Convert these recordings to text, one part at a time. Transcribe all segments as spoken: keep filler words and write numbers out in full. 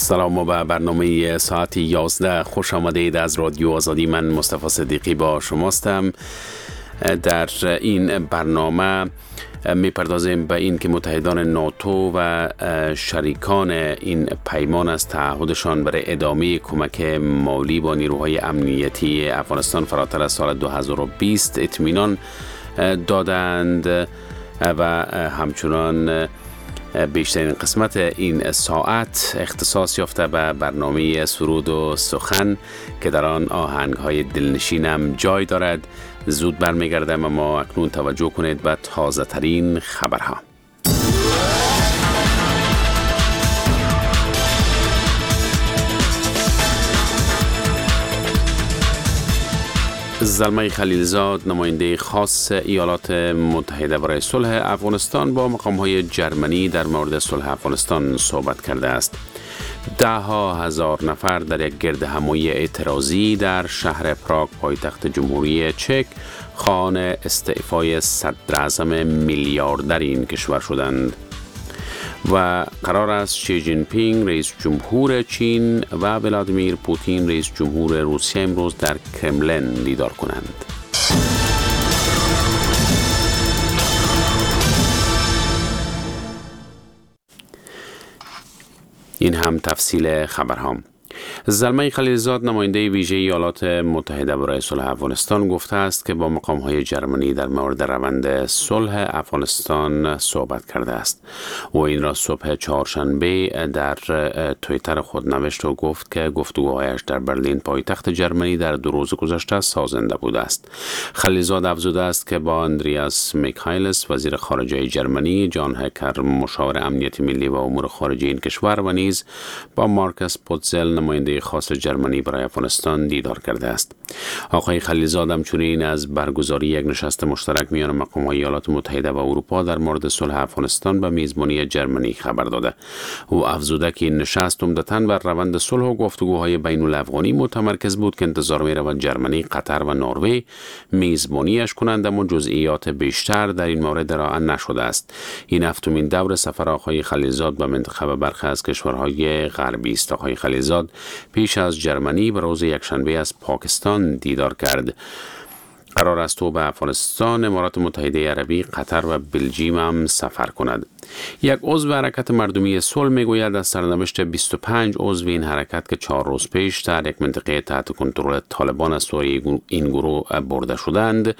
سلام و به برنامه ساعت یازده خوش آمدید. از رادیو آزادی من مصطفی صدیقی با شماستم. در این برنامه میپردازیم به این که متحدان ناتو و شریکان این پیمان از تعهدشان برای ادامه کمک مالی با نیروهای امنیتی افغانستان فراتر از سال دو هزار و بیست اطمینان دادند و همچنان بیشترین قسمت این ساعت اختصاص یافته به برنامه سرود و سخن که در آن آهنگ‌های دلنشینم جای دارد. زود برمیگردم، اما اکنون توجه کنید به تازه ترین خبرها. زلمه خلیلزاد، نماینده خاص ایالات متحده برای صلح افغانستان، با مقام‌های جرمنی در مورد صلح افغانستان صحبت کرده است. ده ها هزار نفر در یک گردهمایی اعتراضی در شهر پراگ پایتخت جمهوری چک خواهان استعفای صدر اعظم میلیاردر این کشور شدند و قرار است شی جین پینگ رئیس جمهور چین و ولادیمیر پوتین رئیس جمهور روسیه امروز در کرملین دیدار کنند. این هم تفصیل خبرهام. زلمه خلیلزاد، نماینده ویژه ایالات متحده برای صلح افغانستان، گفته است که با مقام‌های جرمنی در مورد روند صلح افغانستان صحبت کرده است. و این را صبح چهارشنبه در توییتر خود نوشت و گفت که گفتگوهایش در برلین پایتخت جرمنی در دو روز گذشته سازنده بوده است. خلیلزاد افزوده است که با اندریاس میکایلس وزیر خارجه جرمنی، جان هکر مشاور امنیت ملی و امور خارجه این کشور و نیز با مارکس پوتزل نماینده خاص جرمنی برای افغانستان دیدار کرده است. آقای خلیلزاد همچنین از برگزاری یک نشست مشترک میان مقام‌های ایالات متحده و اروپا در مورد صلح افغانستان به میزبانی جرمنی خبر داده. او افزوده که این نشست عمدتاً بر روند صلح و گفتگوهای بین الافغانی متمرکز بود که انتظار می‌رود جرمنی، قطر و نروژ میزبانیش کنند، اما جزئیات بیشتر در این مورد ارائه نشده است. این هفتمین دور سفر آقای خلیلزاد به منطقه و برخی از کشورهای غربی است. آقای خلیلزاد پیش از جرمنی به روز یکشنبه از پاکستان دیدار کرد. قرار است او به افغانستان، امارات متحده عربی، قطر و بلژیم هم سفر کند. یک عضو حرکت مردمی صلح میگوید از سرنوشت بیست و پنج عضو این حرکت که چهار روز پیش در یک منطقه تحت کنترل طالبان از سوی این گروه برده شدند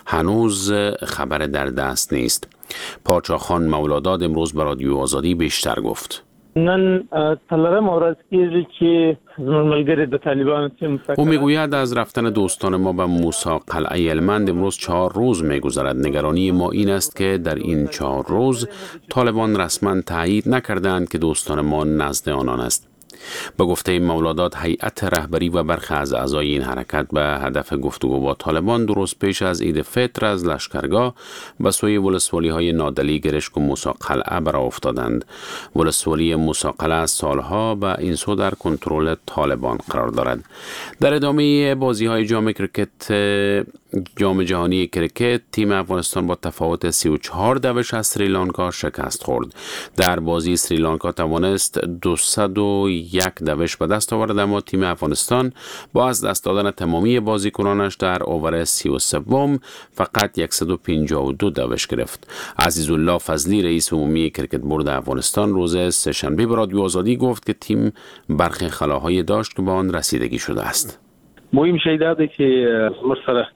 هنوز خبر در دست نیست. پاچا خان مولاداد امروز به رادیو آزادی بیشتر گفت. نن تلرم ورځ کېږي چې زموږ ملګري د طالبانو چې او میگوید از رفتن دوستان ما به موسی قلعه هلمند امروز چهار روز میگذرد. نگرانی ما این است که در این چهار روز طالبان رسما تایید نکردند که دوستان ما نزد آنان است. به گفته مولادات، هیئت رهبری و برخی از اعضای این حرکت به هدف گفتگو با طالبان درست پیش از عید فطر از لشکرگاه به سوی ولسوالی های نادلی، گرشک و موسی قلعه برآ افتادند. ولسوالی موسی قلعه از سالها به این سو در کنترل طالبان قرار دارد. در ادامه بازی های جام کرکت جام جهانی کرکت، تیم افغانستان با تفاوت سی و چهار دوش از سریلانکا شکست خورد. در بازی سریلانکا توانست دویست و یک دوش به دست آورد، اما تیم افغانستان با از دست دادن تمامی بازیکنانش در اوور سی و سوم فقط صد و پنجاه و دو دوش گرفت. عزیزالله فضلی، رئیس عمومی کرکت بورد افغانستان، روز سه‌شنبه به رادیو آزادی گفت که تیم برخی خلاهایی داشت که به آن رسیدگی شده است. مهم شیده ده که مصره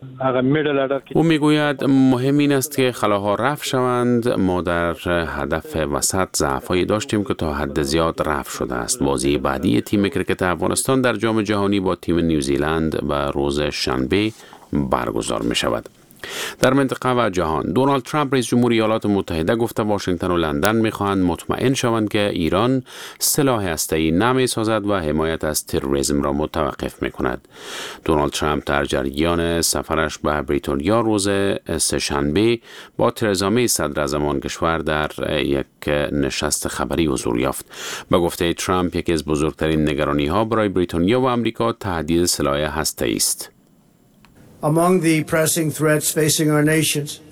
او میگوید مهم این است که خلاها رفع شوند. ما در هدف وسط ضعف‌هایی داشتیم که تا حد زیاد رفع شده است. بازی بعدی تیم کرکت افغانستان در جام جهانی با تیم نیوزیلند و روز شنبه برگزار می شود. در منطقه و جهان، دونالد ترامپ رئیس جمهور ایالات متحده گفته واشنگتن و لندن می‌خواهند مطمئن شوند که ایران سلاح هسته‌ای نمی‌سازد و حمایت از تروریسم را متوقف می‌کند. دونالد ترامپ در جریان سفرش به بریتانیا روز سه‌شنبه با ترزا می صدر اعظم آن کشور در یک نشست خبری حضور یافت. به گفته ترامپ یکی از بزرگترین نگرانی‌ها برای بریتانیا و آمریکا تهدید سلاح هسته‌ای است. Among the pressing threats facing our nations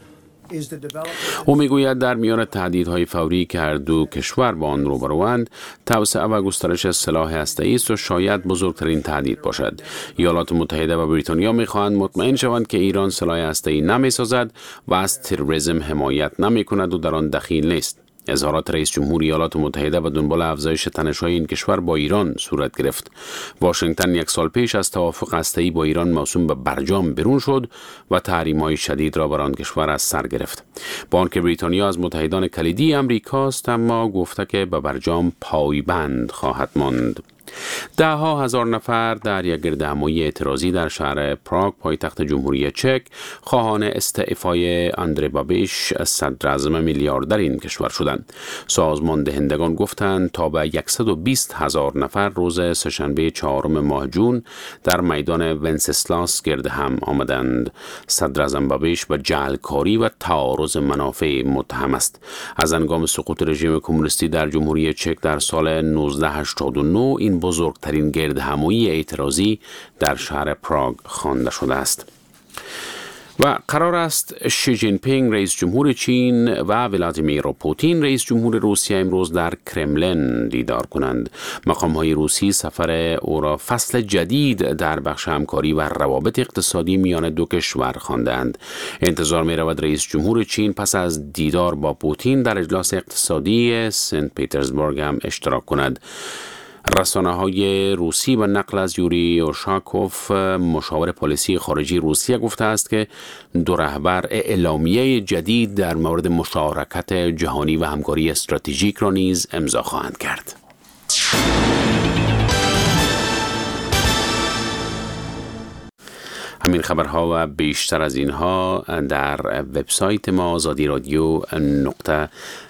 او میگوید در میان تهدیدهای فوری که هر دو کشور با آن روبروند، توسعه و گسترش سلاح هسته‌ای است و شاید بزرگترین تهدید باشد. ایالات متحده و بریتانیا میخواهند مطمئن شوند که ایران سلاح هسته‌ای نمیسازد و از تروریسم حمایت نمیکند و در آن دخیل نیست. اظهارات رئیس جمهور ایالات متحده و دنبال افزایش تنش‌های این کشور با ایران صورت گرفت. واشنگتن یک سال پیش از توافق هسته‌ای با ایران موسوم به برجام بیرون شد و تحریم‌های شدید را بر آن کشور از سر گرفت. با آنکه بریتانیا از متحدان کلیدی امریکاست، اما گفته که به برجام پایبند خواهد ماند. ده ها هزار نفر در یک گردهمایی اعتراضی در شهر پراگ پایتخت جمهوری چک خواهان استعفای اندری بابیش صدر اعظم میلیاردر این کشور شدند. سازمان دهندگان گفتند تا به صد و بیست هزار نفر روز سه‌شنبه چهارم ماه جون در میدان ونسسلاس گرد هم آمدند. صدر اعظم بابیش به جعلکاری و تعارض منافع متهم است. از هنگام سقوط رژیم کمونیستی در جمهوری چک در سال نوزده هشتاد و نه این بزرگترین گردهمایی اعتراضی در شهر پراگ خوانده شده است. و قرار است شی جین پینگ رئیس جمهور چین و ولادیمیر پوتین رئیس جمهور روسیه امروز در کرملین دیدار کنند. مقام‌های روسی سفر او را فصل جدید در بخش همکاری و روابط اقتصادی میان دو کشور خواندند. انتظار می‌رود رئیس جمهور چین پس از دیدار با پوتین در اجلاس اقتصادی سنت پیترزبورگ هم اشتراک کند. رسانه‌های روسی به نقل از یوری اورشاکوف مشاور پالیسی خارجی روسیه گفته است که دو رهبر اعلامیه جدید در مورد مشارکت جهانی و همکاری استراتژیک را نیز امضا خواهند کرد. همین خبرها و بیشتر از اینها در وبسایت ما آزادی رادیو نقطه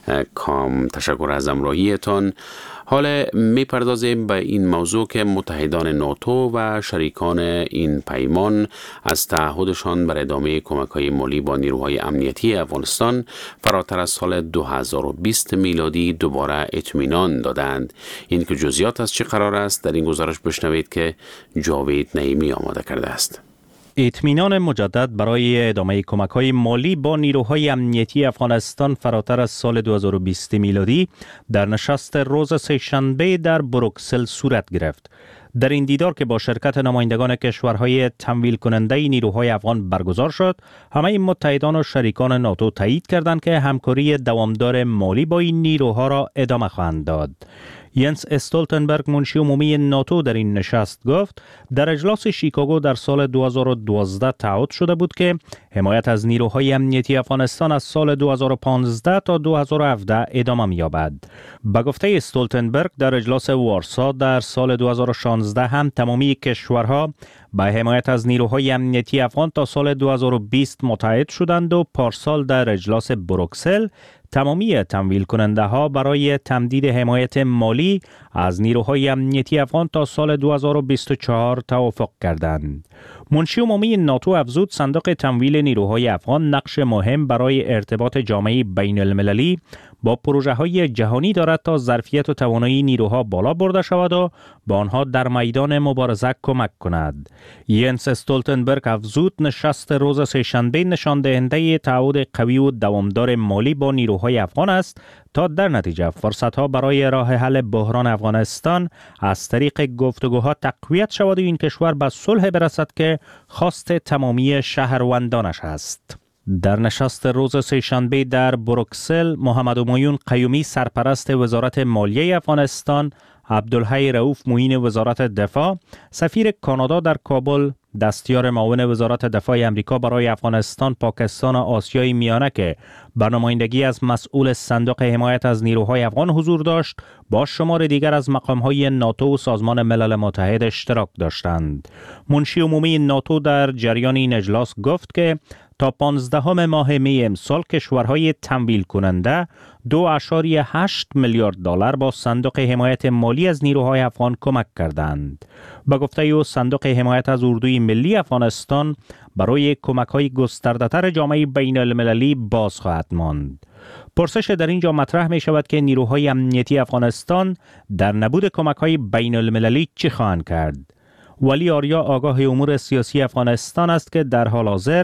کام. تشکر از همراهیتان. حالا میپردازیم به این موضوع که متحدان ناتو و شریکان این پیمان از تعهدشان بر ادامه کمک‌های مالی با نیروهای امنیتی افغانستان فراتر از سال دو هزار و بیست میلادی دوباره اطمینان دادند. این که جزئیات از چه قرار است در این گزارش بشنوید که جاوید نعیمی آماده کرده است. اطمینان مجدد برای ادامه کمک‌های مالی با نیروهای امنیتی افغانستان فراتر از سال دو هزار و بیست میلادی در نشست روز سه‌شنبه در بروکسل صورت گرفت. در این دیدار که با شرکت نمایندگان کشورهای تمویل کننده نیروهای افغان برگزار شد، همه متحدان و شریکان ناتو تایید کردند که همکاری دوامدار مالی با این نیروها را ادامه خواهند داد. ینس استولتنبرگ منشی عمومی ناتو در این نشست گفت در اجلاس شیکاگو در سال دو هزار و دوازده تعهد شده بود که حمایت از نیروهای امنیتی افغانستان از سال دو هزار و پانزده تا دو هزار و هفده ادامه می‌یابد. به گفته استولتنبرگ در اجلاس وارسا در سال دو هزار و شانزده هم تمامی کشورها به حمایت از نیروهای امنیتی افغان تا سال دو هزار و بیست متحد شدند و پارسال در اجلاس بروکسل تمامی تمویل کننده ها برای تمدید حمایت مالی از نیروهای امنیتی افغان تا سال دو هزار و بیست و چهار توافق کردند. منشی عمومی ناتو افزود صندوق تمویل نیروهای افغان نقش مهم برای ارتباط جامعه بین المللی با پروژه های جهانی دارد تا ظرفیت و توانایی نیروها بالا برده شود و به آنها در میدان مبارزه کمک کند. ینس استولتنبرگ افزود نشست روز سه‌شنبه نشان دهنده تعهد قوی و دوامدار مالی با نیروهای افغان است تا در نتیجه فرصت‌ها برای راه حل بحران افغانستان از طریق گفتگوها تقویت شود و این کشور به صلح برسد که خواست تمامی شهروندانش است. در نشست روز سه‌شنبه در بروکسل، محمد همایون قیومی سرپرست وزارت مالیه افغانستان، عبدالحی رؤوف معین وزارت دفاع، سفیر کانادا در کابل، دستیار معاون وزارت دفاع امریکا برای افغانستان، پاکستان و آسیای میانه که به نمایندگی از مسئول صندوق حمایت از نیروهای افغان حضور داشت، با شمار دیگر از مقام‌های ناتو و سازمان ملل متحد اشتراک داشتند. منشی عمومی ناتو در جریان این اجلاس گفت که تا پانزدهم ماه می امسال کشورهای تمویل کننده دو اشاری هشت میلیارد دلار با صندوق حمایت مالی از نیروهای افغان کمک کردند. به گفته او صندوق حمایت از اردوی ملی افغانستان برای کمک‌های گسترده‌تر جامعه بین المللی باز خواهد ماند. پرسش در اینجا مطرح می شود که نیروهای امنیتی افغانستان در نبود کمک‌های بین المللی چه خواهند کرد؟ ولی آریا آگاه امور سیاسی افغانستان است که در حال حاضر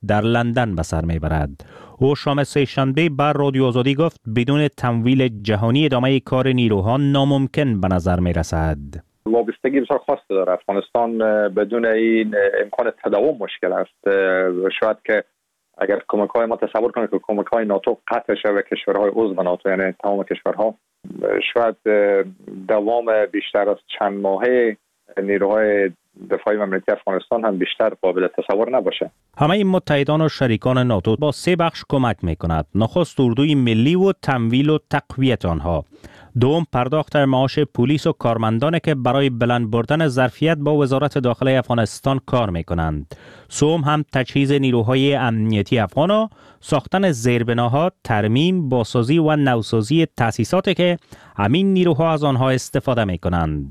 در لندن به سر میبرد. او شام سه‌شنبه بر رادیو آزادی گفت بدون تمویل جهانی ادامه کار نیروها ناممکن به نظر میرسد. وابستگی بسیار خاص داره. افغانستان بدون این امکان تداوم مشکل است. شاید که اگر کمک‌های ما تصور کنید که کمک‌های ناتو قطع شود و کشورهای عضو ناتو یعنی تمام کشورها شاید دوام بیشتر از چند ماهه نیروهای دفاعی امنیتی افغانستان هم بیشتر قابل تصور نباشه. همه این متحدان و شریکان ناتو با سه بخش کمک می‌کند. نخست اردوی ملی و تمویل و تقویت آنها. دوم پرداخت معاش پلیس و کارمندانی که برای بلند بردن ظرفیت با وزارت داخله افغانستان کار می‌کنند. سوم هم تجهیز نیروهای امنیتی افغان و ساختن زیربناها، ترمیم، بازسازی و نوسازی تأسیساتی که همین نیروها از آنها استفاده می‌کنند.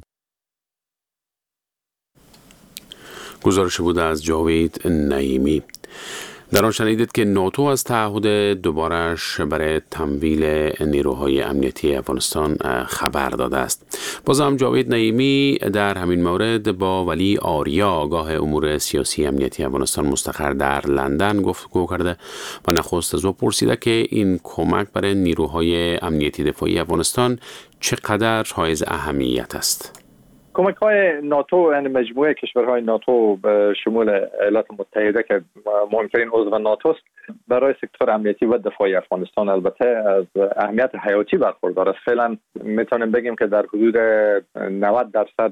گزارش بود از جاوید نعیمی. در آن شنیدید که ناتو از تعهد دوبارش برای تمویل نیروهای امنیتی افغانستان خبر داده است. باز هم جاوید نعیمی در همین مورد با ولی آریا آگاه امور سیاسی امنیتی افغانستان مستقر در لندن گفتگو کرده و نخست از او پرسیده که این کمک برای نیروهای امنیتی دفاعی افغانستان چقدر حائز اهمیت است. کمک های ناتو یعنی مجموعه کشورهای ناتو به شمول ایالات متحده که مهمترین عضو ناتو است برای سکتور امنیتی و دفاعی افغانستان البته از اهمیت حیاتی برخوردار است. فعلا میتونیم بگیم که در حدود نود درصد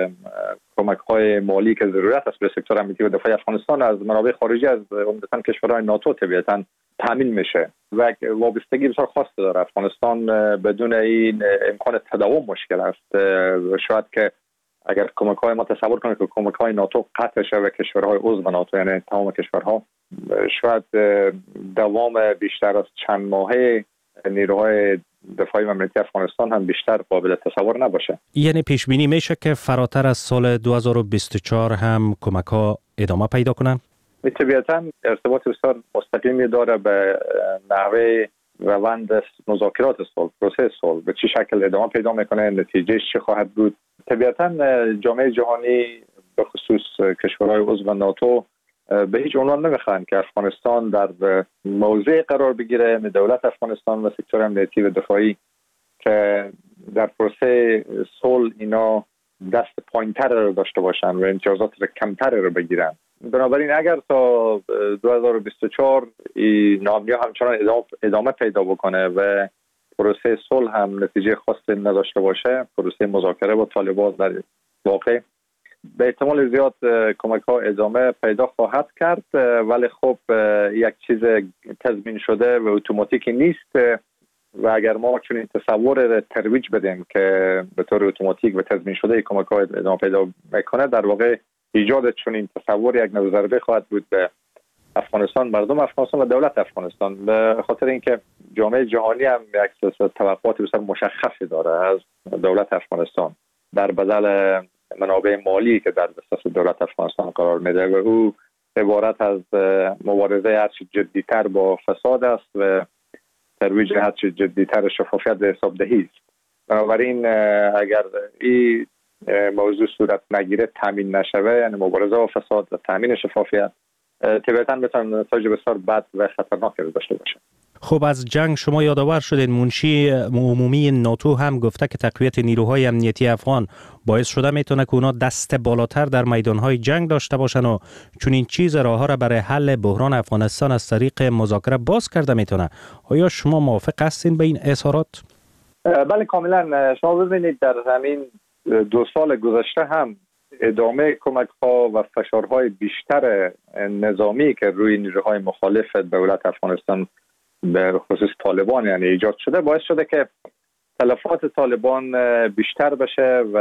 کمک های مالی که ضرورت است به سکتور امنیتی و دفاعی افغانستان از منابع خارجی از عمدتاً کشورهای ناتو طبیعتاً تامین میشه و وابستگی بسیار خاص داره. افغانستان بدون این امکان تداوم مشکل است. شاید که اگر کمک‌های ما تصور کنید که کمک‌های ناتو قطع شود و کشورهای عضو ناتو یعنی تمام کشورها شاید دوام بیشتر از چند ماهه نیروهای دفاعی امنیتی افغانستان هم بیشتر قابل تصور نباشه. یعنی پیش بینی میشه که فراتر از سال دو هزار و بیست و چهار هم کمک‌ها ادامه پیدا کنن؟ طبیعتاً ارتباط بسیار مستقیمی داره به نحوه روند مذاکرات صلح، پروسه صلح به چه شکل ادامه پیدا میکنه، نتیجهش چه خواهد بود. طبیعتاً جامعه جهانی به خصوص کشورهای عضو ناتو به هیچ عنوان نمیخواهند که افغانستان در موضع قرار بگیره. دولت افغانستان و سکتور امنیتی و دفاعی که در پروسه صلح اینا دست پایین‌تر رو داشته باشن و امتیازات کمتر رو بگیرن. بنابراین اگر تا دو هزار و بیست و چهار این ناامنی همچنان ادامه پیدا بکنه و پروسه صلح هم نتیجه خاصی نداشته باشه، پروسه مذاکره با طالبان در واقع به احتمال زیاد کمک ها ادامه پیدا خواهد کرد، ولی خب یک چیز تضمین شده و اتوماتیکی نیست و اگر ما چنین تصور ترویج بدیم که به طور اتوماتیک و تضمین شده کمک ها ادامه پیدا میکنه، در واقع ایجاد چنین تصور یک نوع ضربه خواهد بود به افغانستان، مردم افغانستان و دولت افغانستان، به خاطر اینکه جامعه جهانی هم یک سلسله توقعات بسیار مشخصی داره از دولت افغانستان در بدل منابع مالی که در دسترس دولت افغانستان قرار میده و او عبارت از مبارزه هرچی جدیتر با فساد است و ترویج هرچی جدیتر شفافیت به حساب دهی است. بنابراین اگر این موضوع صورت نگیره، تامین نشوه، یعنی مبارزه با فساد و تامین شفافیت، طبیعتاً میتونه نتایج بسیار بد و خطرناکی رو داشته باشه. خب از جنگ شما یادآور شدید. منشی عمومی ناتو هم گفته که تقویت نیروهای امنیتی افغان باعث شده میتونه که اونا دست بالاتر در میدانهای جنگ داشته باشن و چون این چیز راهها را برای حل بحران افغانستان از طریق مذاکره باز کرده میتونه. آیا شما موافق هستین به این اظهارات؟ بله کاملا. شما ببینید در همین دو سال گذشته هم ادامه کمک ها و فشارهای بیشتر نظامی که روی نیروهای مخالف دولت افغانستان به خصوص طالبان یعنی ایجاد شده باعث شده که تلفات طالبان بیشتر بشه و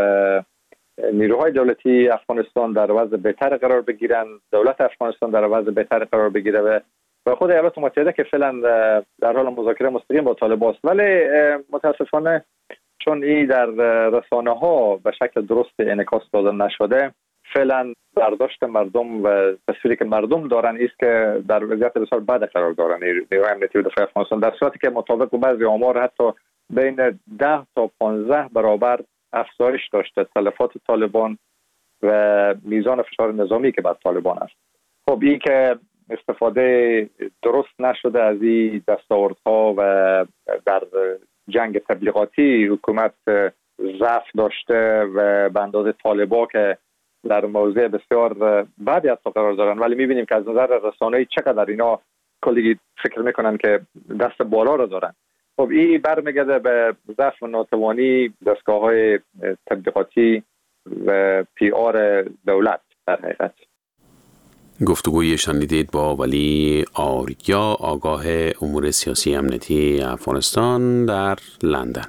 نیروهای دولتی افغانستان در وضع بهتر قرار بگیرن، دولت افغانستان در وضع بهتر قرار بگیره و و خود ایالات متحده که فعلا در حال مذاکره مستقیم با طالبان است. ولی متاسفانه چون این در رسانه ها به شکل درست انعکاس داده نشده، فعلا برداشت مردم و تصویری که مردم دارن است که در وضعیت بسیار بد قرار دارن نیروهای امنیتی و دفاعی افغانستان، در صورتی که مطابق با بعضی آمار حتی بین ده تا پانزده برابر افزایش داشته تلفات طالبان و میزان فشار نظامی که بر طالبان است. خب این که استفاده درست نشده از این دستاوردها و در جنگ تبلیغاتی حکومت ضعف داشته و به اندازه طالبا که در موضع بسیار بدی حتی قرار دارن، ولی میبینیم که از نظر رسانه‌ای چقدر اینا کلی فکر میکنن که دست بالا رو دارن. خب این برمیگرده به ضعف و ناتوانی دستگاه‌های تبلیغاتی و پی آر دولت در حقیقت. گفتگوی شنیدید با ولی آریا، آگاه امور سیاسی امنیتی افغانستان در لندن.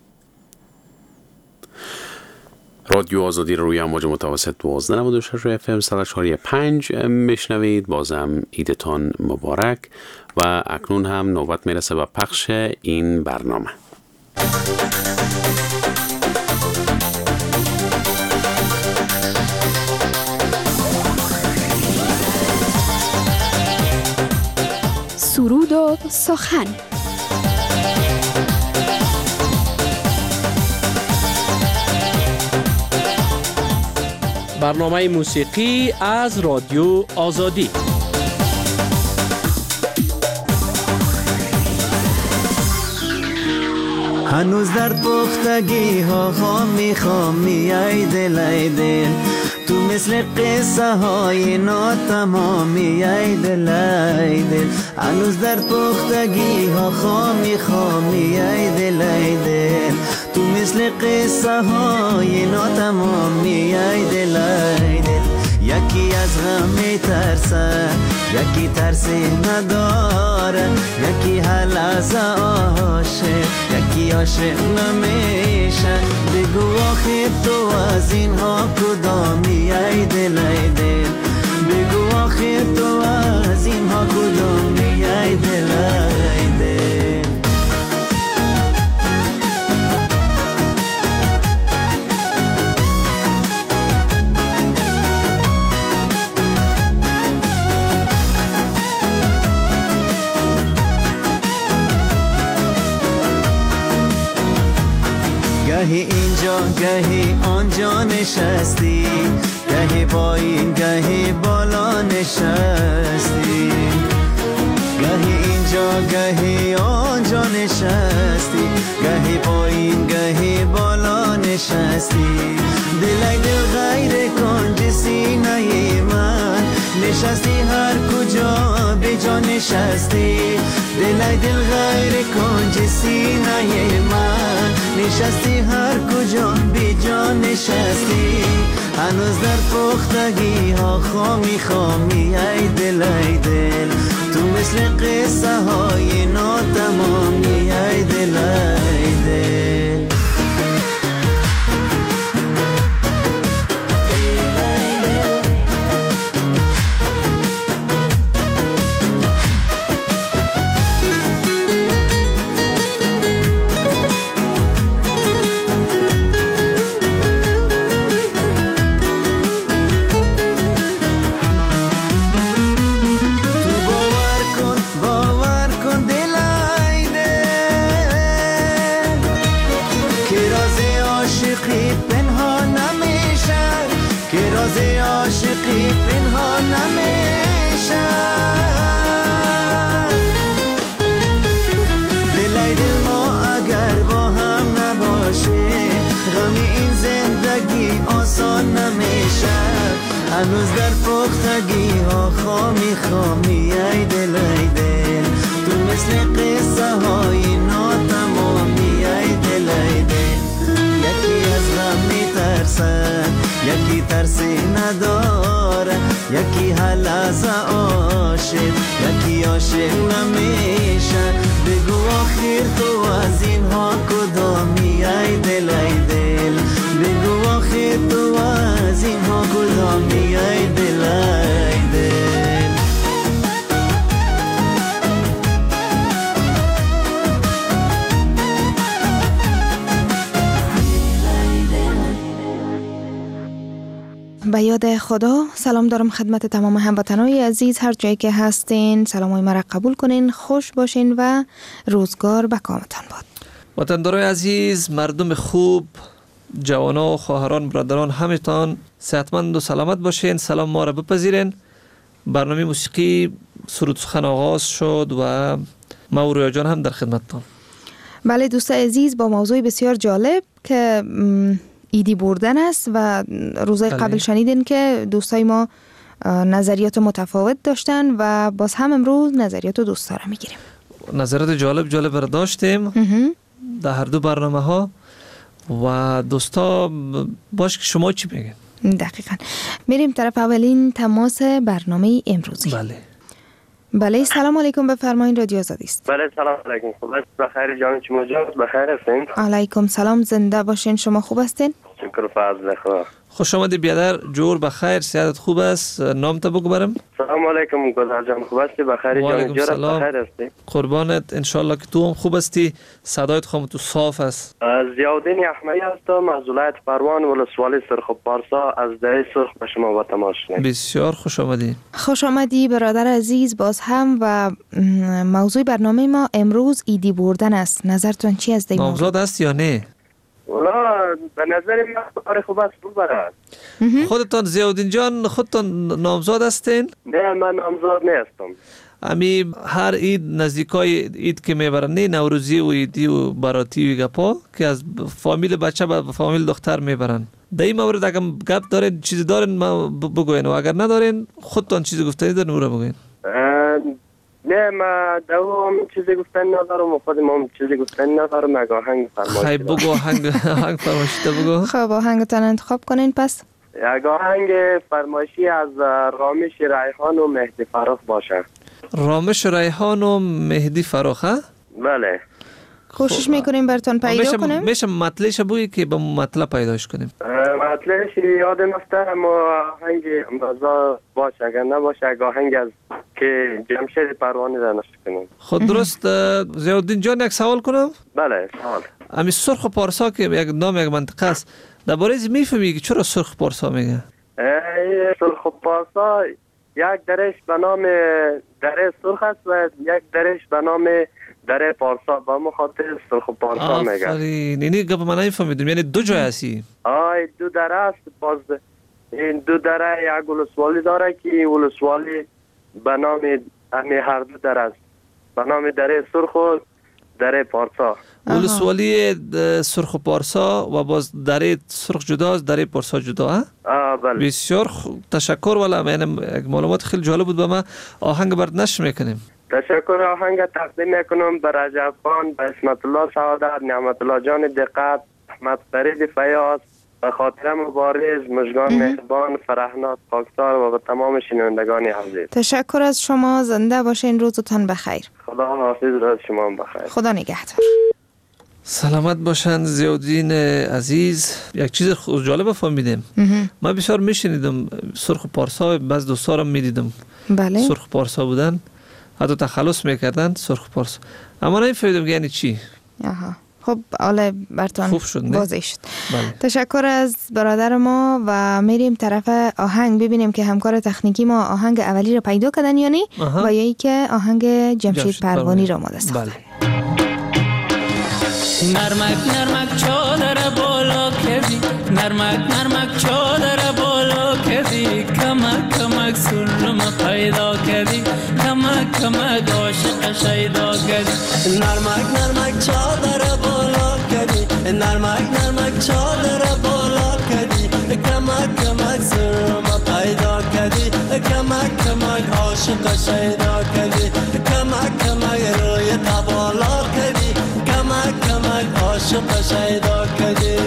رادیو آزادی روی امواج متوسط دوازده نود و شش اف ام صد و چهار و پنج میشنوید. بازم عیدتان مبارک و اکنون هم نوبت میرسه به پخش این برنامه. سرود و سخن. برنامه موسیقی از رادیو آزادی. هنوز در پختگی ها خامی خامی ای دل ای دل، تو مثل قصه های ناتمامی ای دل ای دل. هنوز در پختگی ها خامی خامی ای دل ای دل، تو مثل قصه های ناتمامی ای دل ای دل. یکی از غم میترسه، یکی ترسی نداره، یکی حل از عاشق، یکی عاشق نمیشه. بگو آخه تو از اینها کدامی ای دل ای دل، بگو آخه تو از اینها کدامی ای دل ای دل. گهی اینجا گهی آنجا نشستی، گهی با این گهی بالا نشستی، گهی اینجا گهی آنجا نشستی، گهی با این گهی بالا نشستی. دلای دل غیر کنج سینه من نشستی، هر کجا به جا نشستی. دلای دل غیر کنج سینه من نشستی، هر کجا به جا نشستی. هنوز در پختگی ها خامی خامی ای دل ای دل، تو مثل قصه های ناتمامی ای دل ای دل. عاشقی پنهان نمیشه. دلای دل ما اگر با هم نباشه، غم این زندگی آسان نمیشه. هنوز در پختگی ها خامی خامی ای دل ای دل، تو مثل قصه های ناتمامی ای دل ای دل. یکی از غم میترسه، یکی ترسی نداره، یکی حل از عاشق، یکی عاشق نمیشه. بگو آخر تو از اینها کدامی ای دل ای دل، بگو آخر تو از اینها کدامی ای دل ای دل. به یاد خدا سلام دارم خدمت تمام هموطنای عزیز، هر جایی که هستین سلامای مرا قبول کنین، خوش باشین و روزگار به کامتان باد. وطندارای عزیز، مردم خوب، جوانا و خواهران برادران همتان صحتمند و سلامت باشین. سلام ما را بپذیرین. برنامه موسیقی سرود سخن آغاز شد و ما و رویا جان هم در خدمتتان. بله دوست عزیز، با موضوع بسیار جالب که ایدی بردن است و روزای بله. قبل شنیدین که دوستای ما نظریات متفاوت داشتن و باز هم امروز نظریات دوستا را میگیریم. نظریات جالب جالب را داشتیم در هر دو برنامه ها و دوستا باش که شما چی میگین؟ دقیقاً. میریم طرف اولین تماس برنامه امروزی. بله. بله سلام علیکم، بفرمایید رادیو آزادی است. بله سلام علیکم. خوب است؟ بخیر جان شما جان بخیر هستین؟ علیکم سلام، زنده باشین. شما خوب هستین؟ شکر فضل خدا. خوش آمدید بیادر، جور بخیر، صحت خوب است. نام تا بگو برم. سلام علیکم گلزار جان، خوب هستی؟ بخیر جان جور بخیر هستی؟ قربانت، انشالله که تو هم خوب هستی. صدایت خام تو صاف است. ضیاءالدین احمدی هستم از ولایت پروان ولسوالی سرخ پارسا از دره سرخ به شما با تماس می‌کنم. بسیار خوش آمدی. خوش آمدی برادر عزیز باز هم. و موضوع برنامه ما امروز ایدی بردن است. نظرتون چی از این موضوع؟ نامزاد است یا نه؟ والا به نظر من کار خوب است ببرد. خودتان ضیاءالدین جان خودتان نامزاد هستین؟ نه من نامزاد نیستم. امی هر عید نزدیکای عید که میبرن نه نوروزی و عیدی و باراتی و گپا که از فامیل بچه به فامیل دختر میبرن. در این مورد اگر گپ دارین چیزی دارین ما بگوین و اگر ندارین خودتان چیزی گفتنی دارین او را بگوین. نه ما دوام چیزی گفتن ندارم و خودم هم چیزی گفتن ندارم. اگه آهنگ فرمایش خیلی بگو آهنگ آهنگ فرمایشیده بگو. خب آهنگتان انتخاب کنین پس. اگه آهنگ فرمایشی از رامش ریحان و مهدی فراخ باشه. رامش ریحان و مهدی فراخ ها؟ بله. کوشش میکنیم براتون پیدا میشه کنیم. میشه مطلبش بگویی که به مطلب پیداش کنیم. مطلبش یادم نفته اما آهنگ امروزا باشه، اگر نباشه اگه آهنگ از که جمشید پروانی را نشد کنیم. خود درست. ضیاءالدین جان یک سوال کنم؟ بله سوال. امی سرخ پارسا که یک نام یک منطقه است درباره از میفهمی که چرا سرخ پارسا میگه؟ سرخ پارسا یک درش به نام دره سرخ است و یک درش به نام دره پارسا با مخاطر سرخ پارسا میگه. آفرین. اینی گپ من نمیفهمیدم، یعنی دو جای هستی؟ آی دو دره است. باز این دو دره یک ولسوالی داره که ولسوالی به نام امی هر دو دره است، به نام دره سرخ و دره پارسا. ولسوالی سرخ پارسا و باز دره سرخ جداست، دره پارسا جدا ها؟ آه بله. بسیار تشکر. والا من معلومات خیلی جالب بود به ما. آهنگ برات نشر میکنیم. تشکر. آهنگ تقدیم میکنم به رجب خان، به اسمت الله سعادت، نعمت الله جان دقت، احمد فرید فیاض، به خاطر مبارز، مژگان مهربان، فرهناز خاکسار و به تمام شنوندگان عزیز. تشکر از شما، زنده باشین، روزتان بخیر. خدا حافظ، روز شما بخیر. خدا نگهدار. سلامت باشن ضیاءالدین عزیز. یک چیز جالب فهمیدم. ما بسیار میشنیدم سرخ پارسا، بعض دوستا رو میدیدم بله سرخ پارسا بودن، حتی تخلص میکردن سرخ پارسا، اما نمیفهمیدم یعنی چی. آها خب حالا براتون واضح شد. بله. تشکر از برادر ما و میریم طرف آهنگ ببینیم که همکار تکنیکی ما آهنگ اولی رو پیدا کردن یا نه و یا ای که آهنگ جمشید پروانی رو آماده ساختن. نرمک نرمک چادر بالا کردی، نرمک نرمک چادر بالا کردی، کمک کمک سلم پیدا کردی، کمک کمک عاشق شیدا کردی. نرمک نرمک چادر بالا کردی، نرمک نرمک چادر بالا کردی، کمک کمک سلم پیدا کردی، کمک کمک عاشق شیدا کردی، کمک کمک روی بالا کردی، کمک کمک عاشق شیدا کردی.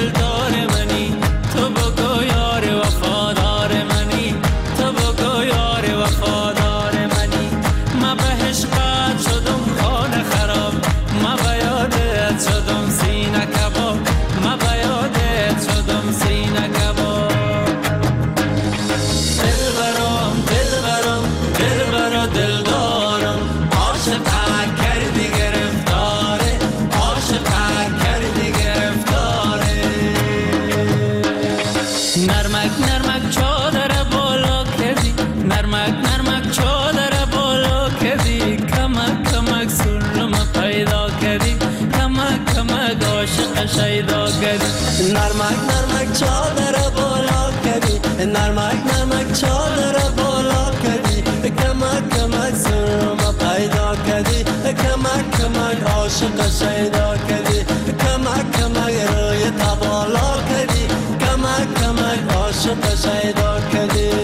تو بگو یار وفادار منی، تو بگو یار شیدا کردی نرمک نرمک چادر بالا کردی نرمک نرمک چادر بالا کردی کمک کمک سرم پیدا کردی کمک کمک عاشق شیدا کردی کمک کمک روی تبالا کردی کمک کمک عاشق شیدا کردی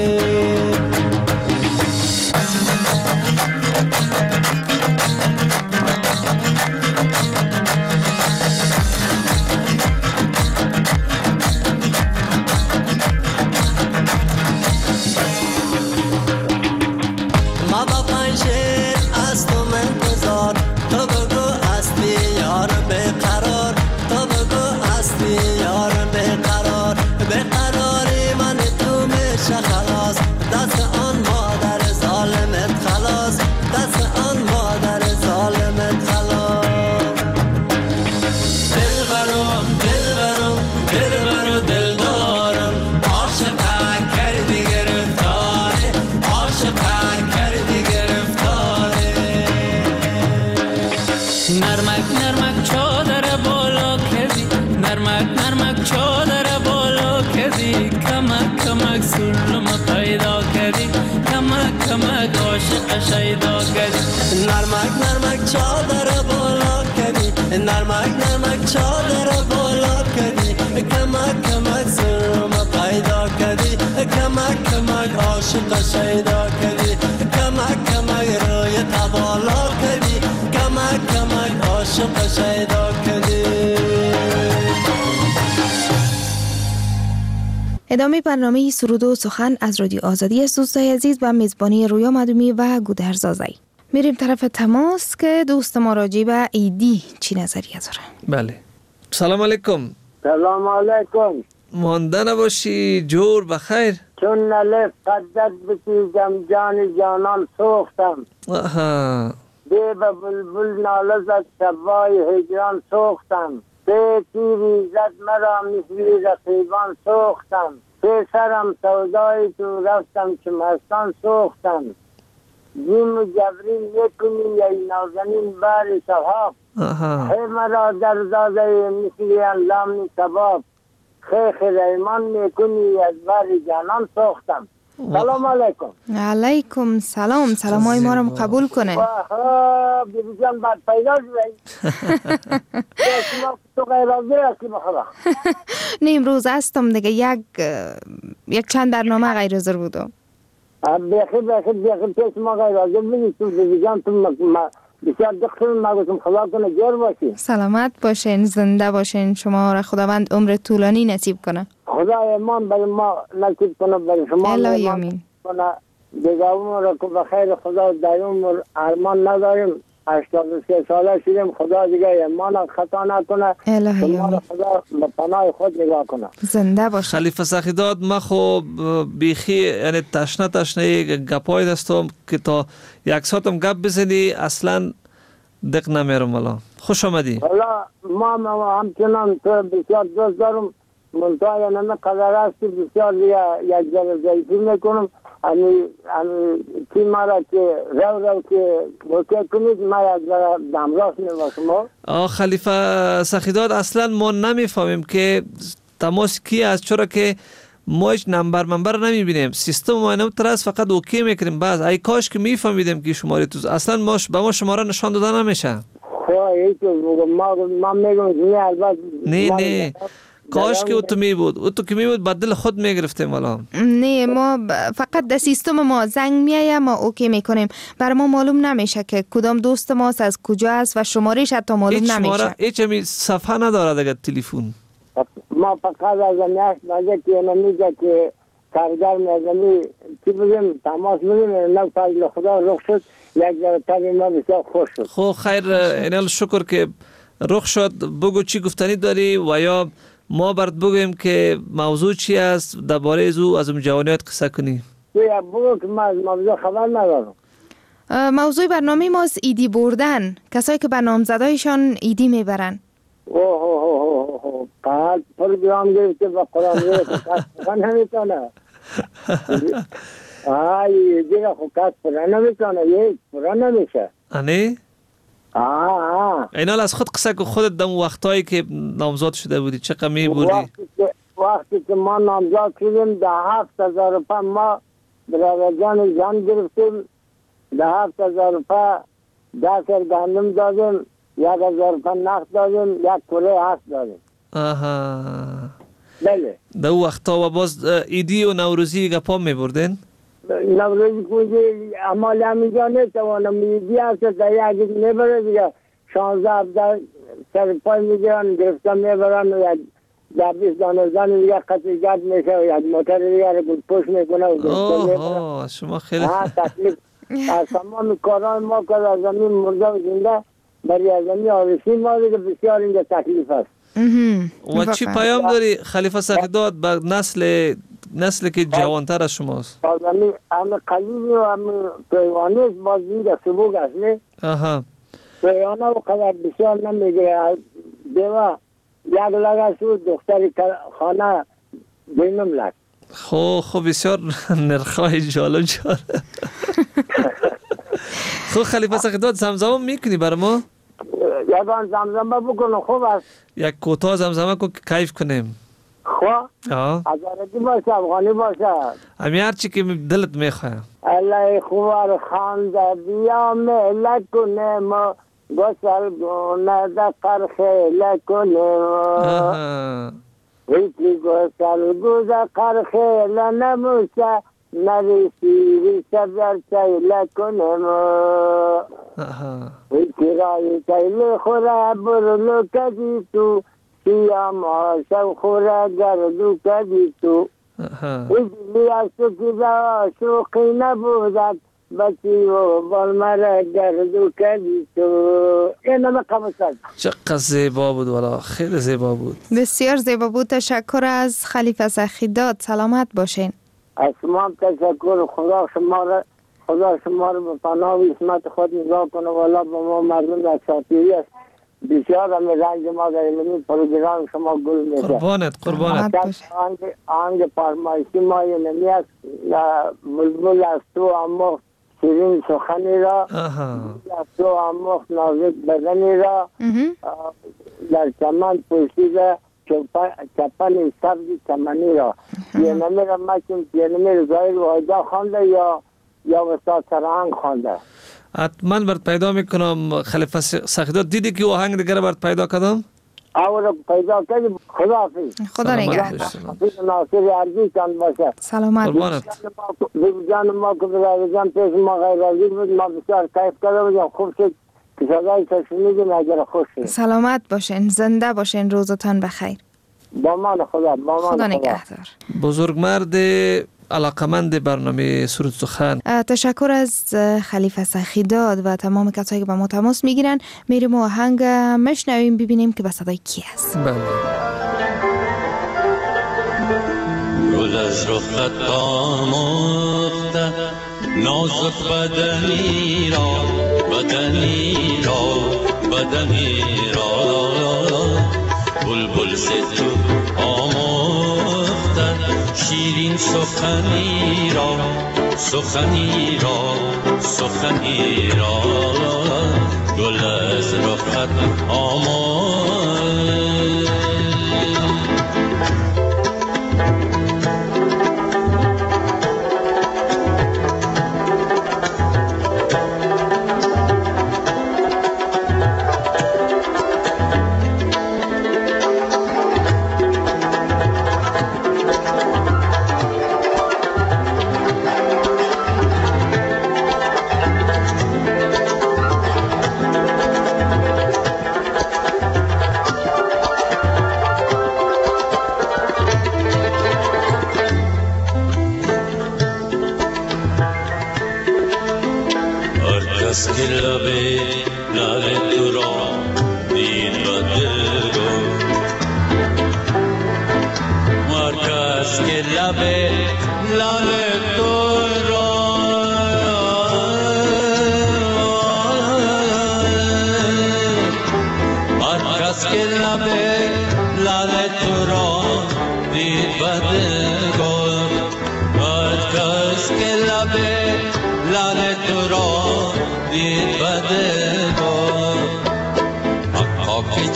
شیدا کردی نرمک نرمک چادر بالا کردی نرمک نرمک چادر بالا کردی کمک کمک سرم پیدا کردی کمک کمک عاشق شیدا کردی کمک کمک روی تبالا کردی کمک کمک عاشق شیدا کردی. ادامه برنامه سرود و سخن از رادیو آزادی است دوستای عزیز و میزبانی رویا مدومی و گودرز آزایی. میریم طرف تماس که دوست ما راجع به ایدی چی نظریه داره. بله. سلام علیکم. سلام علیکم. مانده نباشی جور بخیر. چون نلف قدت بسیزم جان جانان سوختم. آها. بی به بلبل ناله زد شبای هجران سوختم. به تیری زد مرا مثل رقیبان سوختم. به سرم سودای تو رفتم که مستان سوختم. جیم و جبرین یکنی یای نازنین بار صحاب. خی مرا در زاده مثل انلام کباب. خی خیلیمان میکنی از بار جانان سوختم. سلام علیکم. علیکم سلام. سلام های ما رو قبول کنه. آها بیبی جان بعد پیدا شدی. شما تو غیر از هستی بخدا. نه امروز هستم دیگه یک یک چند برنامه غیر حاضر بودم. بخیر بخیر بخیر پیش ما غیر حاضر بودی تو بیبی جان تو بسیار دختر ما گفتم خدا کنه جور باشی. سلامت باشین زنده باشین شما را خداوند عمر طولانی نصیب کنه. خدا ایمان برای ما نصیب کنه برای شما ایمان کنه دیگه عمر را که بخیر خدا در عمر ارمان نداریم هشتاد و سه ساله شدیم خدا دیگه ایمان خطا نکنه شما را خدا به پناه خود نگاه کنه زنده باشه. خلیفه سخیداد ما خب بیخی یعنی تشنه تشنه گپای دستم که تا یک ساعتم گپ بزنی اصلا دق نمیرم والا. خوش آمدی. والا ما همچنان تو بسیار دوست دارم منطقه یا نمه قدر هستی بسیار یک ذره ضعیفی میکنم امی چی مرا که رو رو که بوکه کنید ما یک ذره دمراست میباشم. آه خلیفه سخیداد اصلا ما نمیفهمیم که تماس کی است چرا که ما هیچ نمبر منبر نمیبینیم سیستم ما اینو ترس فقط اوکی میکنیم بعض ای کاش که میفهمیدیم که شماره تو اصلا ما به ما شماره نشان داده نمیشه. خواه هیچ ما ما میگم نه البته نه نه کاش که او تو می بود او تو که می بود بدل خود می گرفتیم والا. نه ما فقط در سیستم ما زنگ میایه ما اوکی میکنیم برای ما معلوم نمیشه که کدام دوست ماست از کجا است و شمارهش حتی معلوم هیچ نمیشه. شماره هیچ همی صفحه نداره دیگه تلفن. ما فقط از نیاز مگه که نمیگه که کارگر میزنی چی بگیم تماس بگیم نه فضل خدا رخ شد یک ذره تبی ما بسیار خوش شد. خب خیر اینال شکر که رخ شد. بگو چی گفتنی داری و یا ما برات بگویم که موضوع چی است درباره او از اون جوانیت قصه کنی. یا بگو که ما از موضوع خبر ندارم. موضوع برنامه ما ایدی بردن کسایی که به نامزدایشان ایدی میبرن. اوه اوه اوه اوه قد پروگرام گرفته و قرآن گرفته قد نمیتونه. آی دیگه خب قد پرا نمیتونه یک پرا نمیشه. آنی؟ آه آه اینال از خود قصه که خودت دم وقتایی که نامزاد شده بودی چقدر می بردی؟ وقتی که وقتی که ما نامزاد شدیم ده هفت هزار روپه ما برادر جان جان گرفتیم، ده هفت هزار روپه ده سر گندم دادیم، یک هزار روپه نقد دادیم، یک کره هست دادیم. آها بله در وقتا و باز ایدی و نوروزی گپا می بردین؟ نوروزی کنجی امال همینجا نتوانم ایدی هست در یکی نبره دیگه شانزده هفته سر پای میگیرن گرفتم میبرن و یک در بیست دانه زن دیگه قطعیت میشه و یک موتر دیگه رو پوش میکنه و گرفتم میبرن. شما خیلی ها تکلیف از تمام کاران ما که از زمین مرده و زنده برای از زمین آرسی ما دیگه بسیار اینجا تکلیف هست. و چی پیام داری خلیفه سخیداد به نسل نسل که جوانتر از شماست؟ از زمین همه قلیبی و همه پیوانی است باز دیگه سبوک است نه؟ آها پیوانه و قدر بسیار نمیگیره دیوه یک لگه شد دختری خانه دینم لگ. خو خو بسیار نرخای جالب جالب. خو خلیفه سخیداد زمزمه میکنی بر ما؟ یکان زمزمه بکنه خوب است. یک کوتاه زمزمه کن که کیف کنیم. خواه؟ آه از عربی باشه افغانی باشه همی هرچی که دلت میخواه. الله خوار خانده بیا مهلت کنیم گسل گونه ده قرخیل کنیم ویتی گسل گوزه قرخیل نموشه نریسی ریشه بر چیل کنیم ویتی رای چیل خوره برلو کدی تو سیام آشو خوره گردو کدی تو ویتی از تو که شوقی نبودد بچی و بالمره گردو کدی تو این همه قمصد. چقدر زیبا بود والا خیلی زیبا بود. بسیار زیبا بود. تشکر از خلیفه سخیداد. سلامت باشین. از شما هم تشکر. خدا شما را خدا شما را به پناه و عصمت خود نگاه کنه والا با ما مردم در شاطری است بسیار همه رنج ما در علمی پروگرام شما گل میشه. قربانت قربانت. آنگ آنگ پرمایشی ما یه نمی است بلبل از تو امخت شیرین سخنی را از تو امخت نازک بدنی را در چمن پوشیده چپن سبزی چمنی را یه نمی را مکن یه نمی را ظاهر واجه خوانده یا یا وسط سرهنگ خوانده. حتما برد پیدا میکنم خلیفه سخیداد. دیدی که آهنگ دیگر برد پیدا کردم؟ آورا پیدا کردی. خدا حافظ. خدا نگهدار. حافظ ناصر عرضی چند باشه. سلامت باش. جان ما که برای جان پیش ما غیر عزیز بود ما بسیار کیف کرده بودیم خوب شد که صدای تشنیدیم اگر خوش شد. سلامت باشین زنده باشین روزتان بخیر. با من خدا با من خدا نگهدار. بزرگمرد علاقمند برنامه سرود سخن. تشکر از خلیفه سخیداد و تمام کسایی که با ما تماس میگیرن. میریم و آهنگ مشنویم ببینیم که به صدای کی است. بله. گل از رخت آموخته نازک بدنی را بدنی را بدنی را بلبل ستو آموخته شیرین سخنی را سخنی را سخنی را گل از رخت آموخته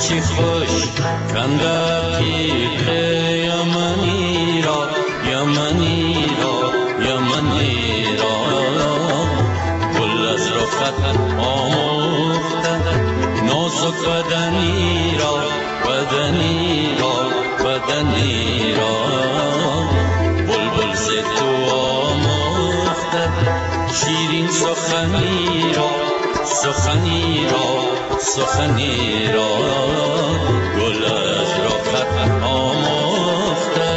چی خوش کندکی یمنی را یمنی را یمنی را گل از رخت آموخته نازک بدنی را بدنی را بدنی را بلبل ز تو آموخته شیرین سخنی را سخنی را سخنی را گل از رخت آموخته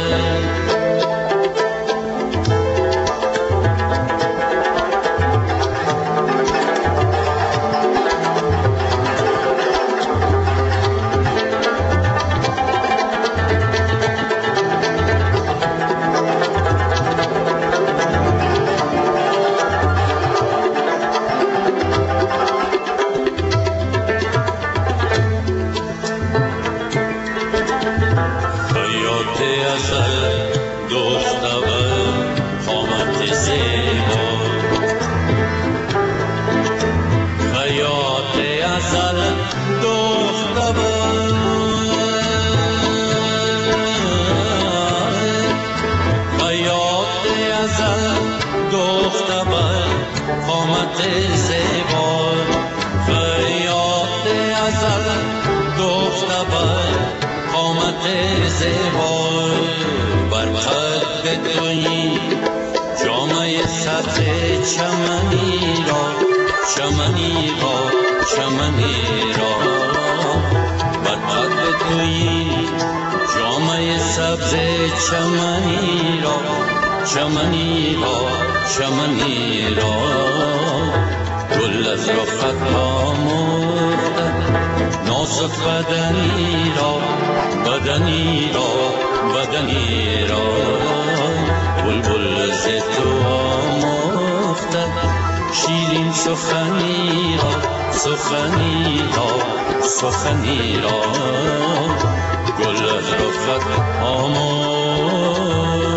چمنی را چمنی را چمنی را بر قد تویی جامه سبز چمنی را چمنی را چمنی را گل از رخت آموخته نازک بدنی را بدنی را بدنی را بلبل ز تو آموخته شیرین سخنی را سخنی را سخنی را گل از رخت آموخته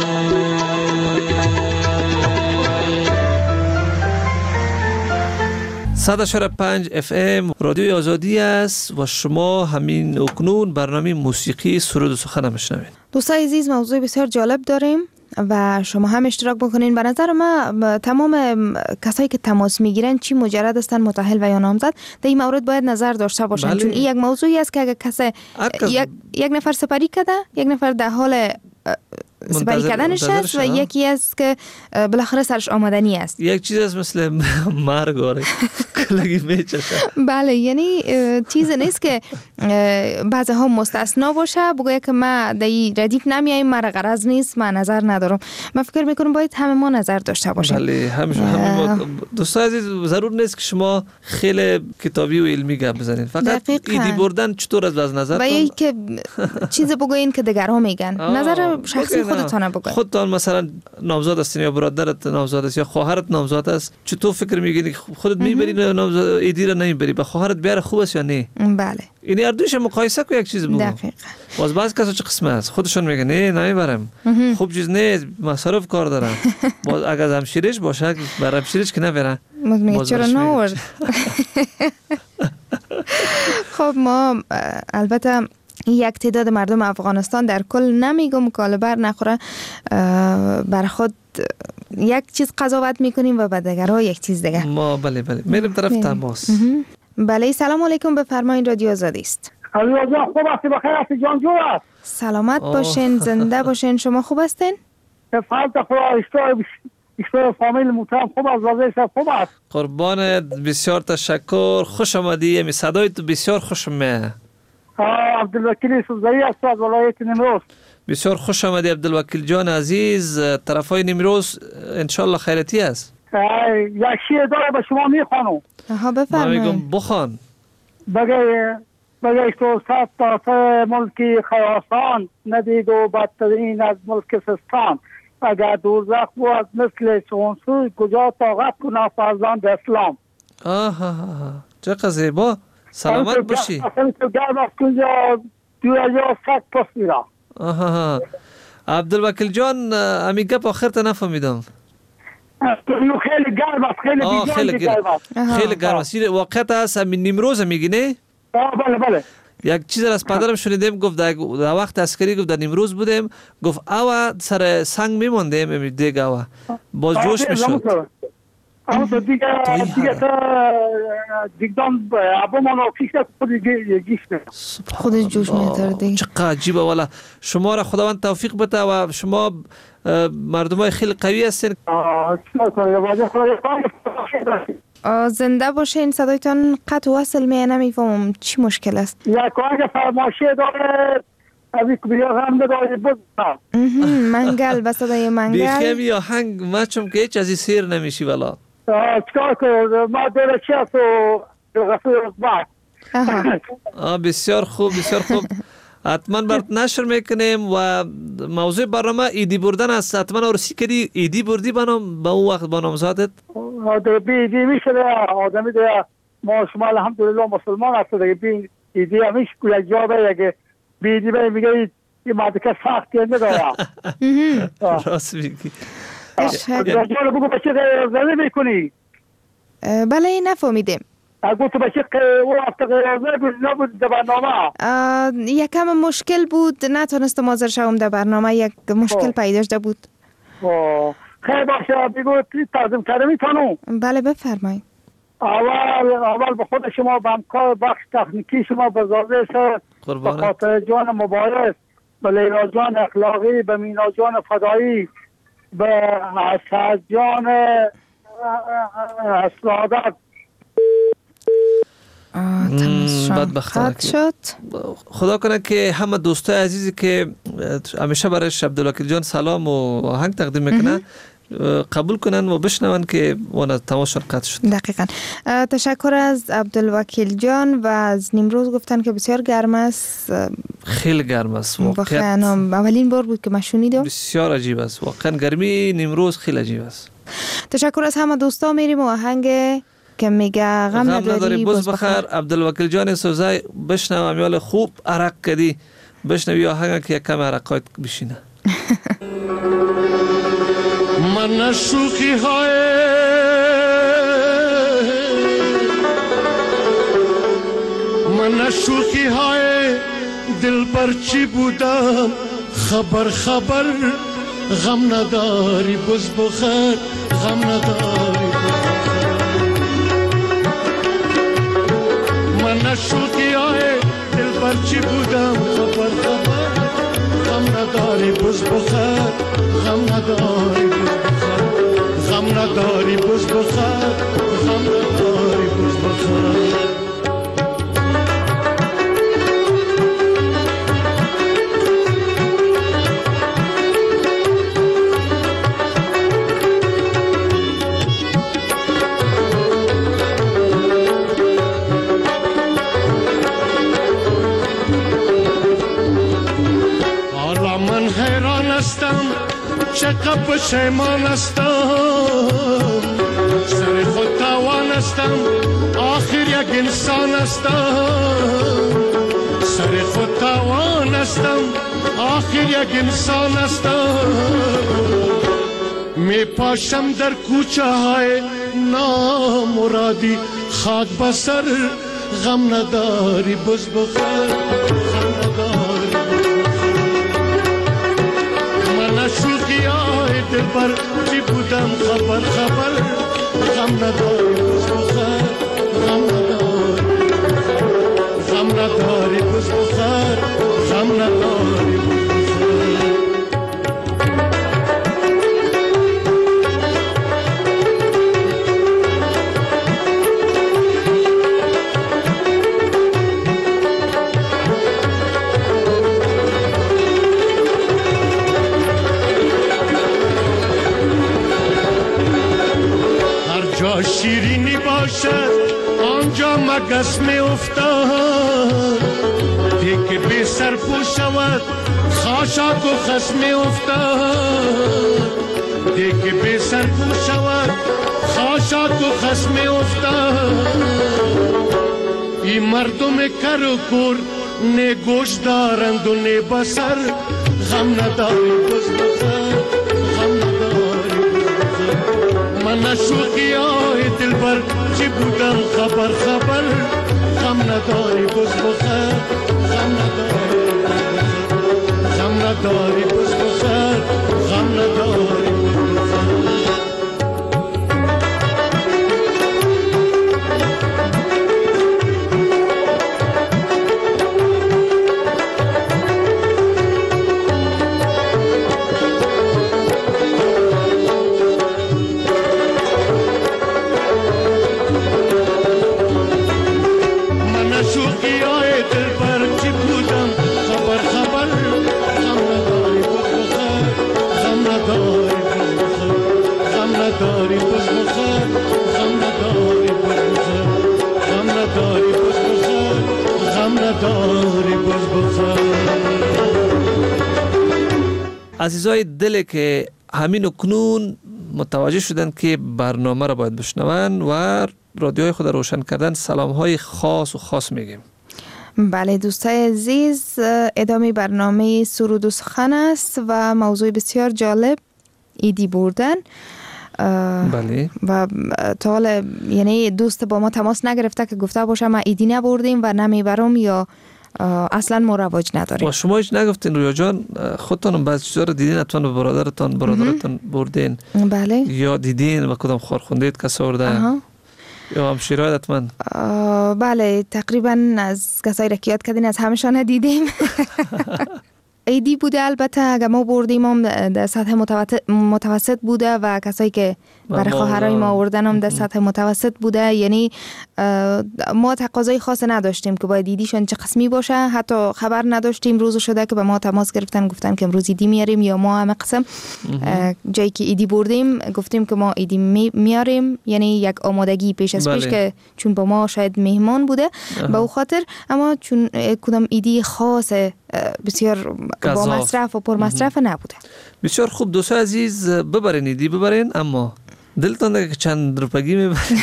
صد و چهار و پنج اف ام رادیوی آزادی است و شما همین اکنون برنامه موسیقی سرود و سخن میشنوید. دوستای عزیز، موضوع بسیار جالب داریم و شما هم اشتراک بکنین. به نظر ما تمام کسایی که تماس میگیرن چی مجرد هستن، متأهل و یا نامزد، در این مورد باید نظر داشته باشن. بله. چون این یک موضوعی است که اگه کسی یک, یک نفر سپری کرده، یک نفر در حال سپری کردنش است و یکی است که بالاخره سرش آمدنی است. یک چیز است مثل مرگ آره کلگی میچشه. بله، یعنی چیز نیست که بعضی ها مستثنا باشه بگوید که ما در این ردیف نمیاییم، مرا غرض نیست، من نظر ندارم. من فکر میکنم باید همه ما نظر داشته باشیم. بله، همه همه دوستان عزیز، ضرور نیست که شما خیلی کتابی و علمی گپ بزنید، فقط ایدی بردن چطور از از نظر و یکی که چیز بگوین که دیگرها میگن، نظر شخصی خودتون بگوین. خودتان مثلا نامزد هستین یا برادرت نامزد است یا خواهرت نامزد است، چطور فکر میگیری خودت میبری نامزد ایدی را نمیبری، به خواهرت بیاره خوب است یا نه؟ بله، این هر دوش مقایسه کو یک چیز بگو. دقیقاً. باز بعض کسا چه قسمه است خودشون میگن نه نمیبرم، خوب چیز نیست، مصرف کار دارم. باز اگر همشیرش باشه برام همشیرش که نبره، میگه چرا نورد. خب ما البته یک تعداد مردم افغانستان در کل نمیگم کاله بر نخوره، بر خود یک چیز قضاوت میکنیم و به دیگرها یک چیز دیگه. ما بله بله میریم طرف تماس. بله، سلام علیکم، بفرمایید، رادیو آزادی است. علی جان خوب هستی؟ بخیر هستی جان جو است؟ سلامت باشین، زنده باشین. شما خوب هستین؟ فالت خدا اشتای اشتای فامیل محترم خوب است، وضعیت خوب است. قربانت، بسیار تشکر، خوش آمدی. می صدای تو بسیار خوشم میاد. عبدالوکیل سوزایی است از ولایت نیمروز. بسیار خوش آمدی عبدالوکیل جان عزیز. طرفای نیمروز انشالله خیرتی است. یک شعر داره به شما میخوانم. ها بفرمایید. من میگم بخوان. بگه بگه تو صد تا ملکی خراسان ندید و بدترین از ملک سستان. اگر دوزخ بود مثل چونسوی کجا طاقت کنه فرزند اسلام. آها چقدر زیبا. سلامت باشی. اصلا تو گرم از کنجا دو یا ست پس میرا. آها عبدالوکیل جان امی گپ آخر تا نفهمیدم. خیلی گرم است، خیلی بیجان گرم است. خیلی گرم است. واقعیت هست امی نیمروز میگی نه؟ آه بله بله. یک چیز از پدرم شنیدم، گفت در وقت عسکری گفت در نیمروز بودیم، گفت اوا سر سنگ میموندیم دیگه اوا باز جوش میشد. اما تو دیگه دیگه تا دیگدان ابا منو کیشت خود گیشت خودش جوش میتره دیگه. چقدر عجیبه والا. شما را خداوند توفیق بده و شما مردمای خیلی قوی هستین. زنده باشین. صدایتان قطع وصل می نمیفهمم چی مشکل است. یک آهنگ فرمایشی داره ابی کبیر هم داره بود. منگل بس صدای منگل. بیخیم یا هنگ ما چون که هیچ از سیر نمیشی والا. چکار کنم ما داره چی است و رفیق بعد. آه بسیار خوب بسیار خوب. حتما برات نشر میکنیم و موضوع برنامه ایدی بردن است. حتما ارسی کردی ایدی بردی بنام با اون وقت با نامزادت؟ بی ایدی میشه آدمی ده ما شما الحمدلله مسلمان هست دیگه. بی ایدی همیش یک جا به یک بی ایدی به میگه این مادکه سختی نداره. راست میگی. جانو بگو بچه غیرزنی میکنی؟ بله نفهمیدیم. اگه تو بچه او وقت غیرزنی بود نبود در برنامه؟ یکم مشکل بود نتونستم حاضر شوم در برنامه. یک مشکل پیدا شده بود. خیلی باشه بگو تقدیم کرده میتونم؟ بله بفرمایید. اول اول به خود شما به همکار بخش تکنیکی شما به زاده به خاطر جان مبارز، به لیلا جان اخلاقی، به مینا جان فدایی، به اسد جان اسلادت بدبختانه شد. خدا کنه که همه دوستای عزیزی که همیشه برایش عبدالوکیل جان سلام و آهنگ تقدیم میکنه قبول کنن و بشنون که وانا تماشا قطع شد. دقیقاً. تشکر از عبدالوکیل جان و از نیمروز گفتن که بسیار گرم است. خیلی گرم است واقعا. اولین بار بود که من شنیدم. بسیار عجیب است واقعا. گرمی نیمروز خیلی عجیب است. تشکر از همه دوستا. میریم و آهنگ که میگه غم نداری باز بخیر. عبدالوکیل جان سوزای بشنو امیال خوب عرق کردی. بشنوی آهنگ که یک کم عرقات بشینه. من شوخی های من شوخی های دل پر چی بودم خبر خبر غم نداری بز بخیر غم نداری من شوخی های دل پر چی بودم خبر خبر غم نداری بز بخیر غم نداری بز بخیر غم نداری بز بخیر غم نداری بز بخیر چقدر پشیمان هستم سر خود توان هستم آخر یک انسان هستم سر خود توان هستم آخر یک انسان هستم می پاشم در کوچه های نامرادی خاک بسر غم نداری بز بخیر غم نداری شوخی های دل بر چی بودم خبر خبر غم نداری بز بخیر غم نداری غم نداری بز بخیر غم نداری بز بخیر شیرینی باشد آنجا مگس می افتاد دیگه بی سر پو شود خاشاک و خس می افتاد دیگه بی سر پو شود خاشاک و خس می افتاد این مردم کر و کور نه گوش دارند و نه بسر غم نداری بز بخیر غم نداری من شوخی های دل بر چی بودم خبر خبر غم نداری بز بخیر نداری گل بخواه. عزیزای دل که همین اکنون متوجه شدن که برنامه را باید بشنون و رادیوهای خود روشن کردن، سلام های خاص و خاص میگیم. بله دوستای عزیز، ادامه برنامه سرود و سخن است و موضوع بسیار جالب ایدی بردن. بله. و تا حالا یعنی دوست با ما تماس نگرفته که گفته باشه ما ایدی نبردیم و نمیبرم یا اصلا ما رواج نداریم. و شما هیچ نگفتین رویا جان؟ خودتون بعضی چیزا رو دیدین؟ حتما به برادرتان برادرتان بردین؟ بله. یا دیدین و کدام خور خوندید کس آورده؟ یا همشیرهای حتما؟ بله تقریبا از کسایی را که یاد کردین از همشان دیدیم. ایدی بوده، البته اگر ما بردیم هم در سطح متوسط بوده و کسایی که برای خواهرای ما آوردن هم در سطح متوسط بوده. یعنی ما تقاضای خاص نداشتیم که باید ایدیشون چه قسمی باشه، حتی خبر نداشتیم. روز شده که به ما تماس گرفتن گفتن که امروز ایدی میاریم یا ما همه قسم جایی که ایدی بردیم گفتیم که ما ایدی میاریم، یعنی یک آمادگی پیش از پیش که چون با ما شاید مهمان بوده به او خاطر. اما چون کدام ایدی خاص بسیار با مصرف و پر مصرف نبوده. بسیار خوب دوستان عزیز، ببرین ایدی ببرین، اما دلتان دیگه چند روپگی میبرین.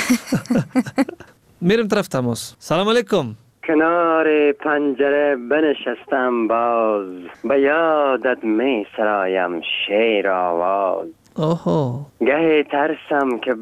میرم طرف تماس. سلام علیکم. کنار پنجره بنشستم باز، به یادت می سرایم شیر آواز. اوهو. گهی ترسم که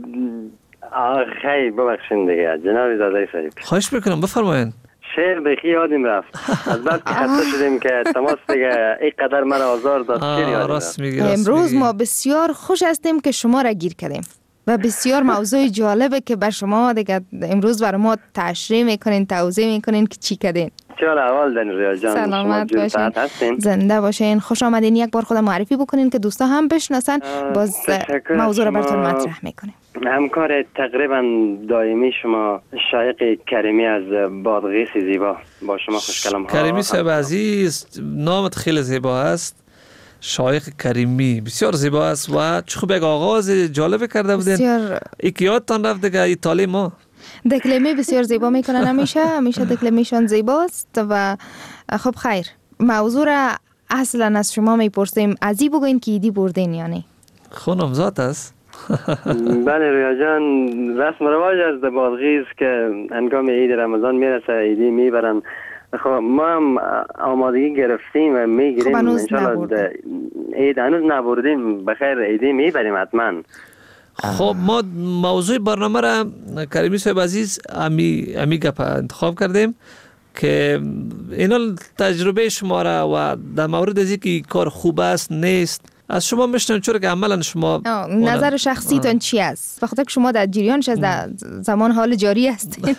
آخی ببخشین دیگه جناب زاده شریف. خواهش میکنم بفرمایین. شعر بخی یادیم رفت از بعد که خسته شدیم که تماس دیگه اینقدر مرا آزار داد شعر یادیم رفت. امروز ما بسیار خوش هستیم که شما را گیر کردیم و بسیار موضوع جالبه که بر شما دیگه امروز برای ما تشریح میکنین، توضیح میکنین که چی کردین. چرا اول دن ریا جان، سلامت باشین، زنده باشین، خوش آمدین. یک بار خود معرفی بکنین که دوستا هم بشناسن، باز موضوع را براتون مطرح میکنیم. همکار تقریبا دائمی شما شایق کریمی از بادغیس زیبا، با شما خوشکلام ها. کریمی صاحب عزیز، نامت خیلی زیبا است. شایق کریمی بسیار زیبا است و چه خوب یک آغاز جالب کرده بودین. بسیار ایک یادتان رفت دیگه ایتالی ما دکلمه بسیار زیبا میکنن، همیشه همیشه دکلمهشان زیباست. و خب خیر، موضوع را اصلا از شما میپرسیم، ازی بگوین که ایدی بردین یا نه؟ خونم ذات است. بله رویا جان، رسم رواج از بادغیس که هنگام عید رمضان میرسه ایدی میبرن. خب ما هم آمادگی گرفتیم و میگیریم. خب انشالله عید هنوز نبردیم، بخیر ایدی میبریم حتما. خب ما موضوع برنامه را کریمی صاحب عزیز امی امی گپ انتخاب کردیم که اینا تجربه شما را و در مورد از اینکه کار خوب است نیست از شما میشنم، چون که عملا شما نظر شخصی تان چی است؟ بخاطر که شما در جریانش از در زمان حال جاری هستید.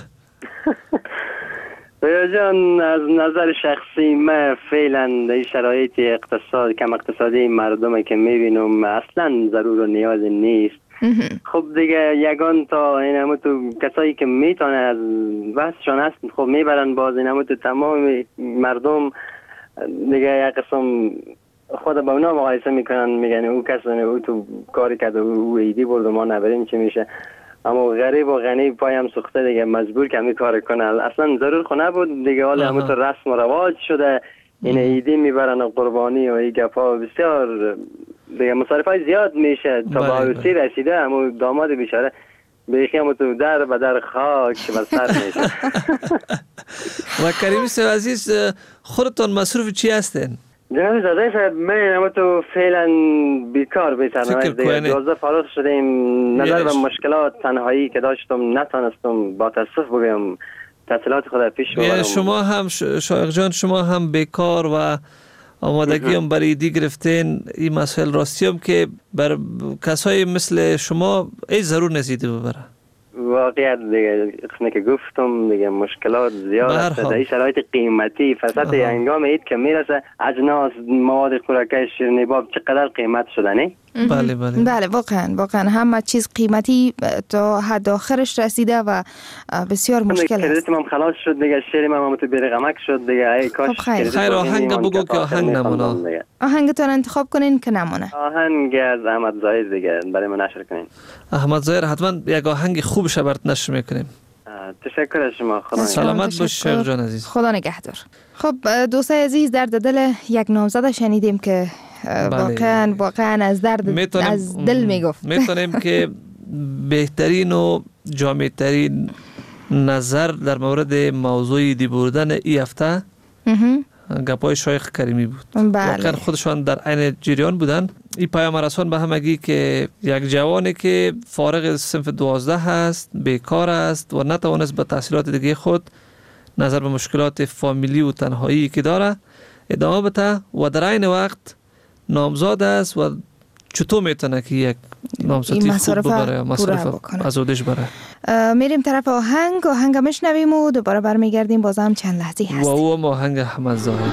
رویا جان، از نظر شخصی من فعلا در شرایط اقتصاد کم اقتصادی مردم که میبینم اصلا ضرور و نیاز نیست. خب دیگه یگان تا این همه تو کسایی که میتونه از بحثشان هست خب میبرن، باز این همه تو تمام مردم دیگه یک قسم خود با اونا مقایسه میکنن، میگن او کس او تو کاری کرده او ایدی برد و ما نبریم چی میشه. اما غریب و غنی پایم سوخته دیگه مجبور که همی کار کنه. اصلا ضرور خونه بود دیگه، حالا همه تو رسم و رواج شده. این ایدی میبرن و قربانی و این گپا بسیار دیگه مصارف های زیاد میشه تا با عروسی رسیده. همون داماد بیچاره بیخی همون تو در به در خاک و سر میشه. و کریمی صاحب عزیز، خودتون مصروف چی هستین؟ جناب زاده صاحب، من همون تو فعلا بیکار بیترم دیگه. دوازده فارغ شدیم. نظر به مشکلات تنهایی که داشتم نتانستم با تاسف بگم تحصیلات خود پیش ببرم. شما هم شایق جان، شما هم بیکار و آمادگی هم برای ایدی گرفتین. این مسئله راستی هم که بر کسای مثل شما ای ضرور نزیده ببره. واقعیت دیگه قسمه که گفتم دیگه مشکلات زیاد است. در این شرایط قیمتی فساد هنگام عید که میرسه اجناس مواد خوراکی شیرینی باب چقدر قیمت شده نه؟ بله بله بله واقعا واقعا همه چیز قیمتی تا حد آخرش رسیده و بسیار مشکل است. کردیتم هم خلاص شد دیگه، شیریم هم تو بیرقمک شد دیگه. ای کاش خیر, خیر آهنگ بگو که آهنگ نمونه. آهنگتون انتخاب کنین که نمونه. آهنگ از احمد ظاهر دیگه برای ما نشر کنین. احمد ظاهر حتما یک آهنگ خوب شبرت نشر میکنیم. تشکر از شما. خدا سلامت باش شیخ جان عزیز. خدا نگهدار. خب دوستای عزیز، درد دل یک نامزد شنیدیم که واقعا واقعا از درد از دل میگفت. میتونیم که بهترین و جامع‌ترین نظر در مورد موضوع دی بردن ای هفته گپای شایخ کریمی بود. بله. واقعا خودشان در عین جریان بودن. این پیام رسان به همگی که یک جوانی که فارغ صنف دوازده هست، بیکار است و نتوانست به تحصیلات دیگه خود نظر به مشکلات فامیلی و تنهایی که داره ادامه بده و در عین وقت نامزاد است و چطور میتونه که یک نامزدی خوب ببره، مصرف از اودش بره. میریم طرف آهنگ آهنگ میشنویم و دوباره برمیگردیم، باز هم چند لحظه هستیم. و او آهنگ احمد ظاهر.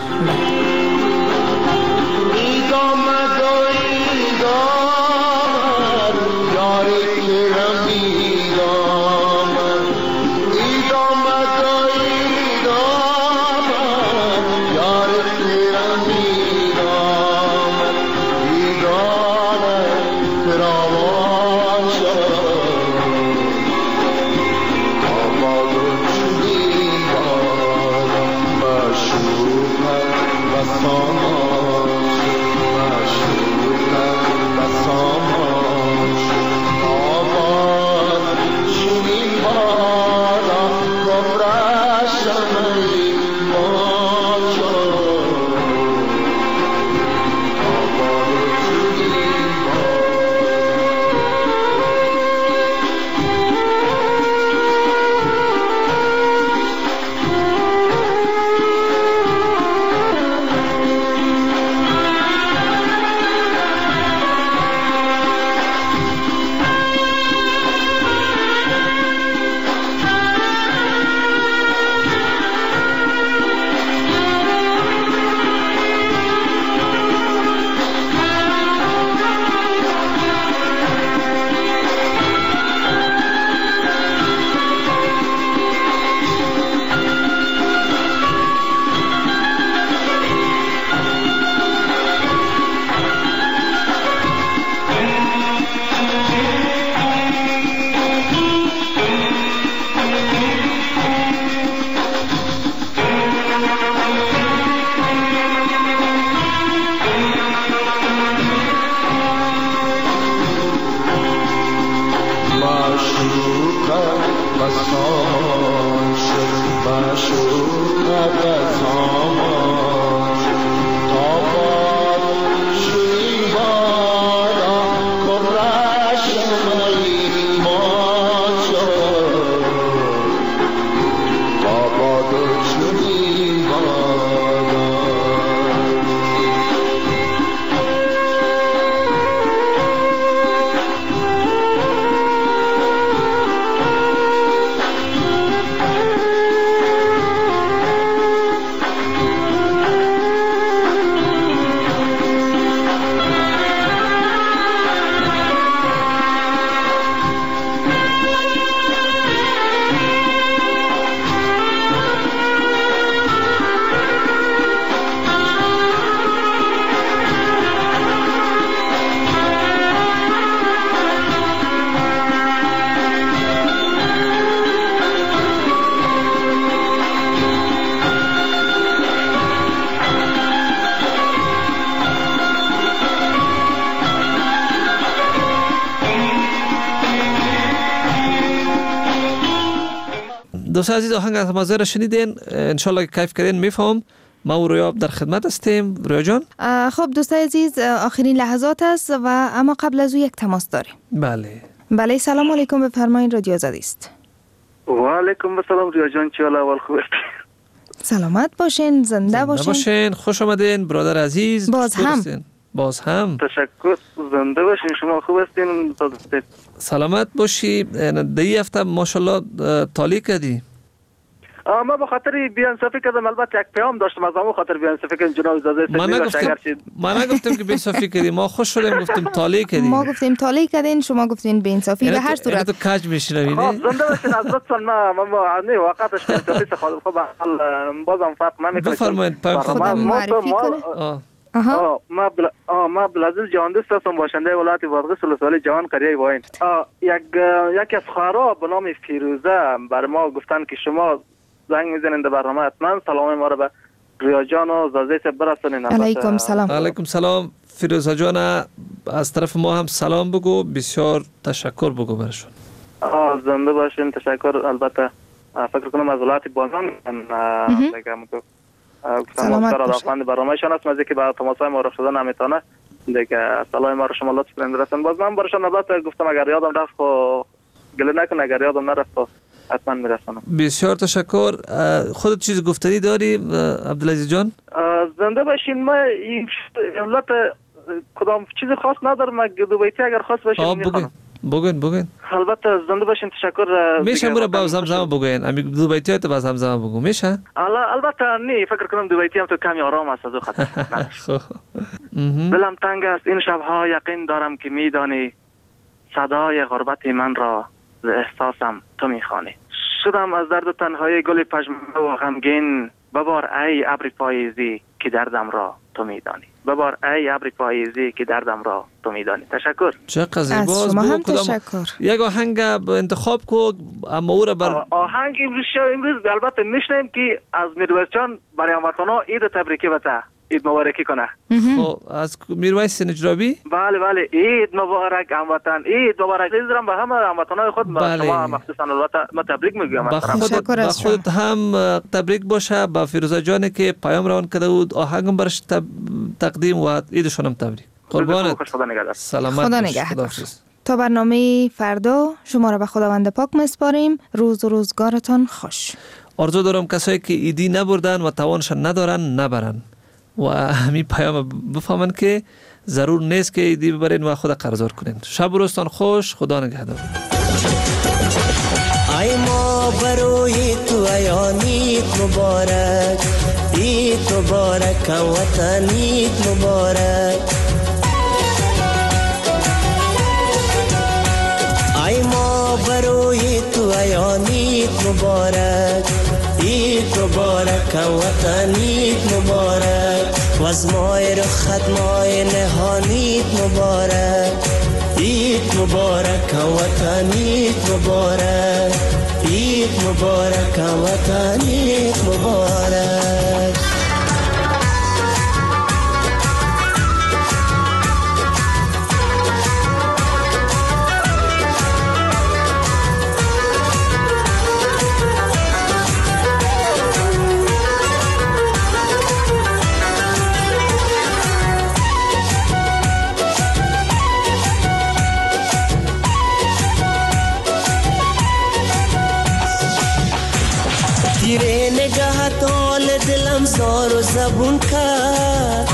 دوستان عزیز، آهنگ از مازه را شنیدین، انشالله که کیف کردین. میفهم ما و رویا در خدمت هستیم. رویا جان. خب دوستان عزیز، آخرین لحظات است و اما قبل از او یک تماس داریم. بله بله. سلام علیکم، بفرمایید، رادیو آزادی است. و علیکم السلام رویا جان، چه حال اول خوب است؟ سلامت باشین، زنده باشین. باشین، خوش آمدین برادر عزیز. باز هم باز هم تشکر، زنده باشین. شما خوب هستین؟ سلامت باشی. دی هفته ماشاءالله تالی کردی. ما به خاطر بی‌انصافی کردم، البته یک پیام داشتم از همون خاطر بی‌انصافی کردم جناب اجازه ما نگفتم ما نگفتم که بی‌انصافی کردی، ما خوش شدیم گفتیم تالی کردی. ما گفتیم تالی کردین، شما گفتین بی‌انصافی. به هر صورت تو کج میشنوی نه؟ زنده باشین. از لطفا ما ما نه واقعاش بی‌انصافی خود خب بازم فرق نمیکنه. بفرمایید. خودم معرفی کنه. آها ما بل... آه ما عبدالعزیز جهان دوست هستم، باشنده ولایت بادغیس ولسوالی جهان قریه واین. یک یکی از خواهرها به نام فیروزه بر ما گفتن که شما زنگ میزنید برنامه، حتما سلام ما رو به ریا جان و زازه برسونین. علیکم سلام. علیکم سلام فیروزه جان، از طرف ما هم سلام بگو، بسیار تشکر بگو برشون. آه زنده باشین، تشکر. البته فکر کنم از ولایت بازان بگم تو سلامت باشید. برنامه شان است مزه که با تماسای ما رفت شدن نمیتونه دیگه سلام ما رو شما لطف کنید رسن. باز من برشان البته گفتم اگر یادم رفت خو گله نکن، اگر یادم نرفت حتما میرسونم. بسیار تشکر. خودت چیز گفتنی داری عبدالعزیز جان؟ زنده باشین. ما این علت کدام چیز خاص ندارم، مگه دو بیتی اگر خاص باشه میخوام. بگوین بگوین. البته زنده باشین، تشکر. میشه مورا با زمزمه بگوین، امی دو بیتی تو با زمزمه بگو میشه؟ البته نه، فکر کنم دو بیتی هم تو کمی آرام است از خاطر. دلم تنگ است این شبها، یقین دارم که میدانی صدای غربت من را ز احساسم تو میخوانی. شدم از درد تنهایی گل پژمرده و غمگین، ببار ای ابر پاییزی که دردم را تو میدانی. ببار ای ابر پاییزی که دردم را تو میدانی. تشکر. چقدر زیباست. از شما هم تشکر. یک آهنگ انتخاب کو، اما او را بر آهنگ امروز شو امروز البته میشنیم که از میرویس جان برای هموطنا عید تبریکی بته، عید مبارکی کنه. خب از میرویس نجرابی؟ بله بله، عید مبارک هموطن، عید مبارک. عزیزم به همه هموطنای خود بله. شما مخصوصا البته ما تبریک میگم. با خودت با خودت هم تبریک باشه، با فیروزه جانی که پیام روان کرده بود آهنگم برش تب... تقدیم و عیدشون هم تبریک. قربانت. سلامت. خدا نگهدار. تا برنامه فردا شما را به خداوند پاک میسپاریم. روز و روزگارتان خوش. آرزو دارم کسایی که ایدی نبردن و توانشان ندارن نبرن و همین پیام بفهمن که ضرور نیست که ایدی ببرین و خود قرضدار کنین. شب و روزتان خوش. خدا نگهدار. ای ما بروی تو ایانیت مبارک، عید مبارک وطنیت مبارک. ای ما بروی تو ایانیت مبارک، عید مبارک وطنیت مبارک. و از مای رخت مای نهانیت مبارک، عید مبارک وطنیت مبارک. عید مبارک وطنیت مبارک. تیره نگاهت آل دلم زار و زبون کرد،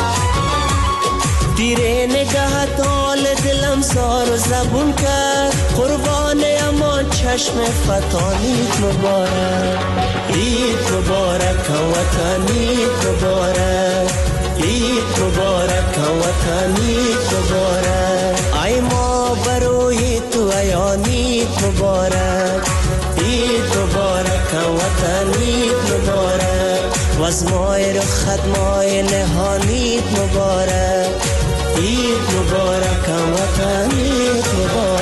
تیره نگاهت آل دلم زار و زبون کرد. قربان اما چشم فتانیت مبارک، عید مبارک وطنیت مبارک. عید مبارک وطنیت مبارک. ای ما بروی تو ایانیت مبارک، عید مبارک وطنیت مبارک. و از مای رخت مای نهانیت مبارک، عید مبارک وطنیت مبارک.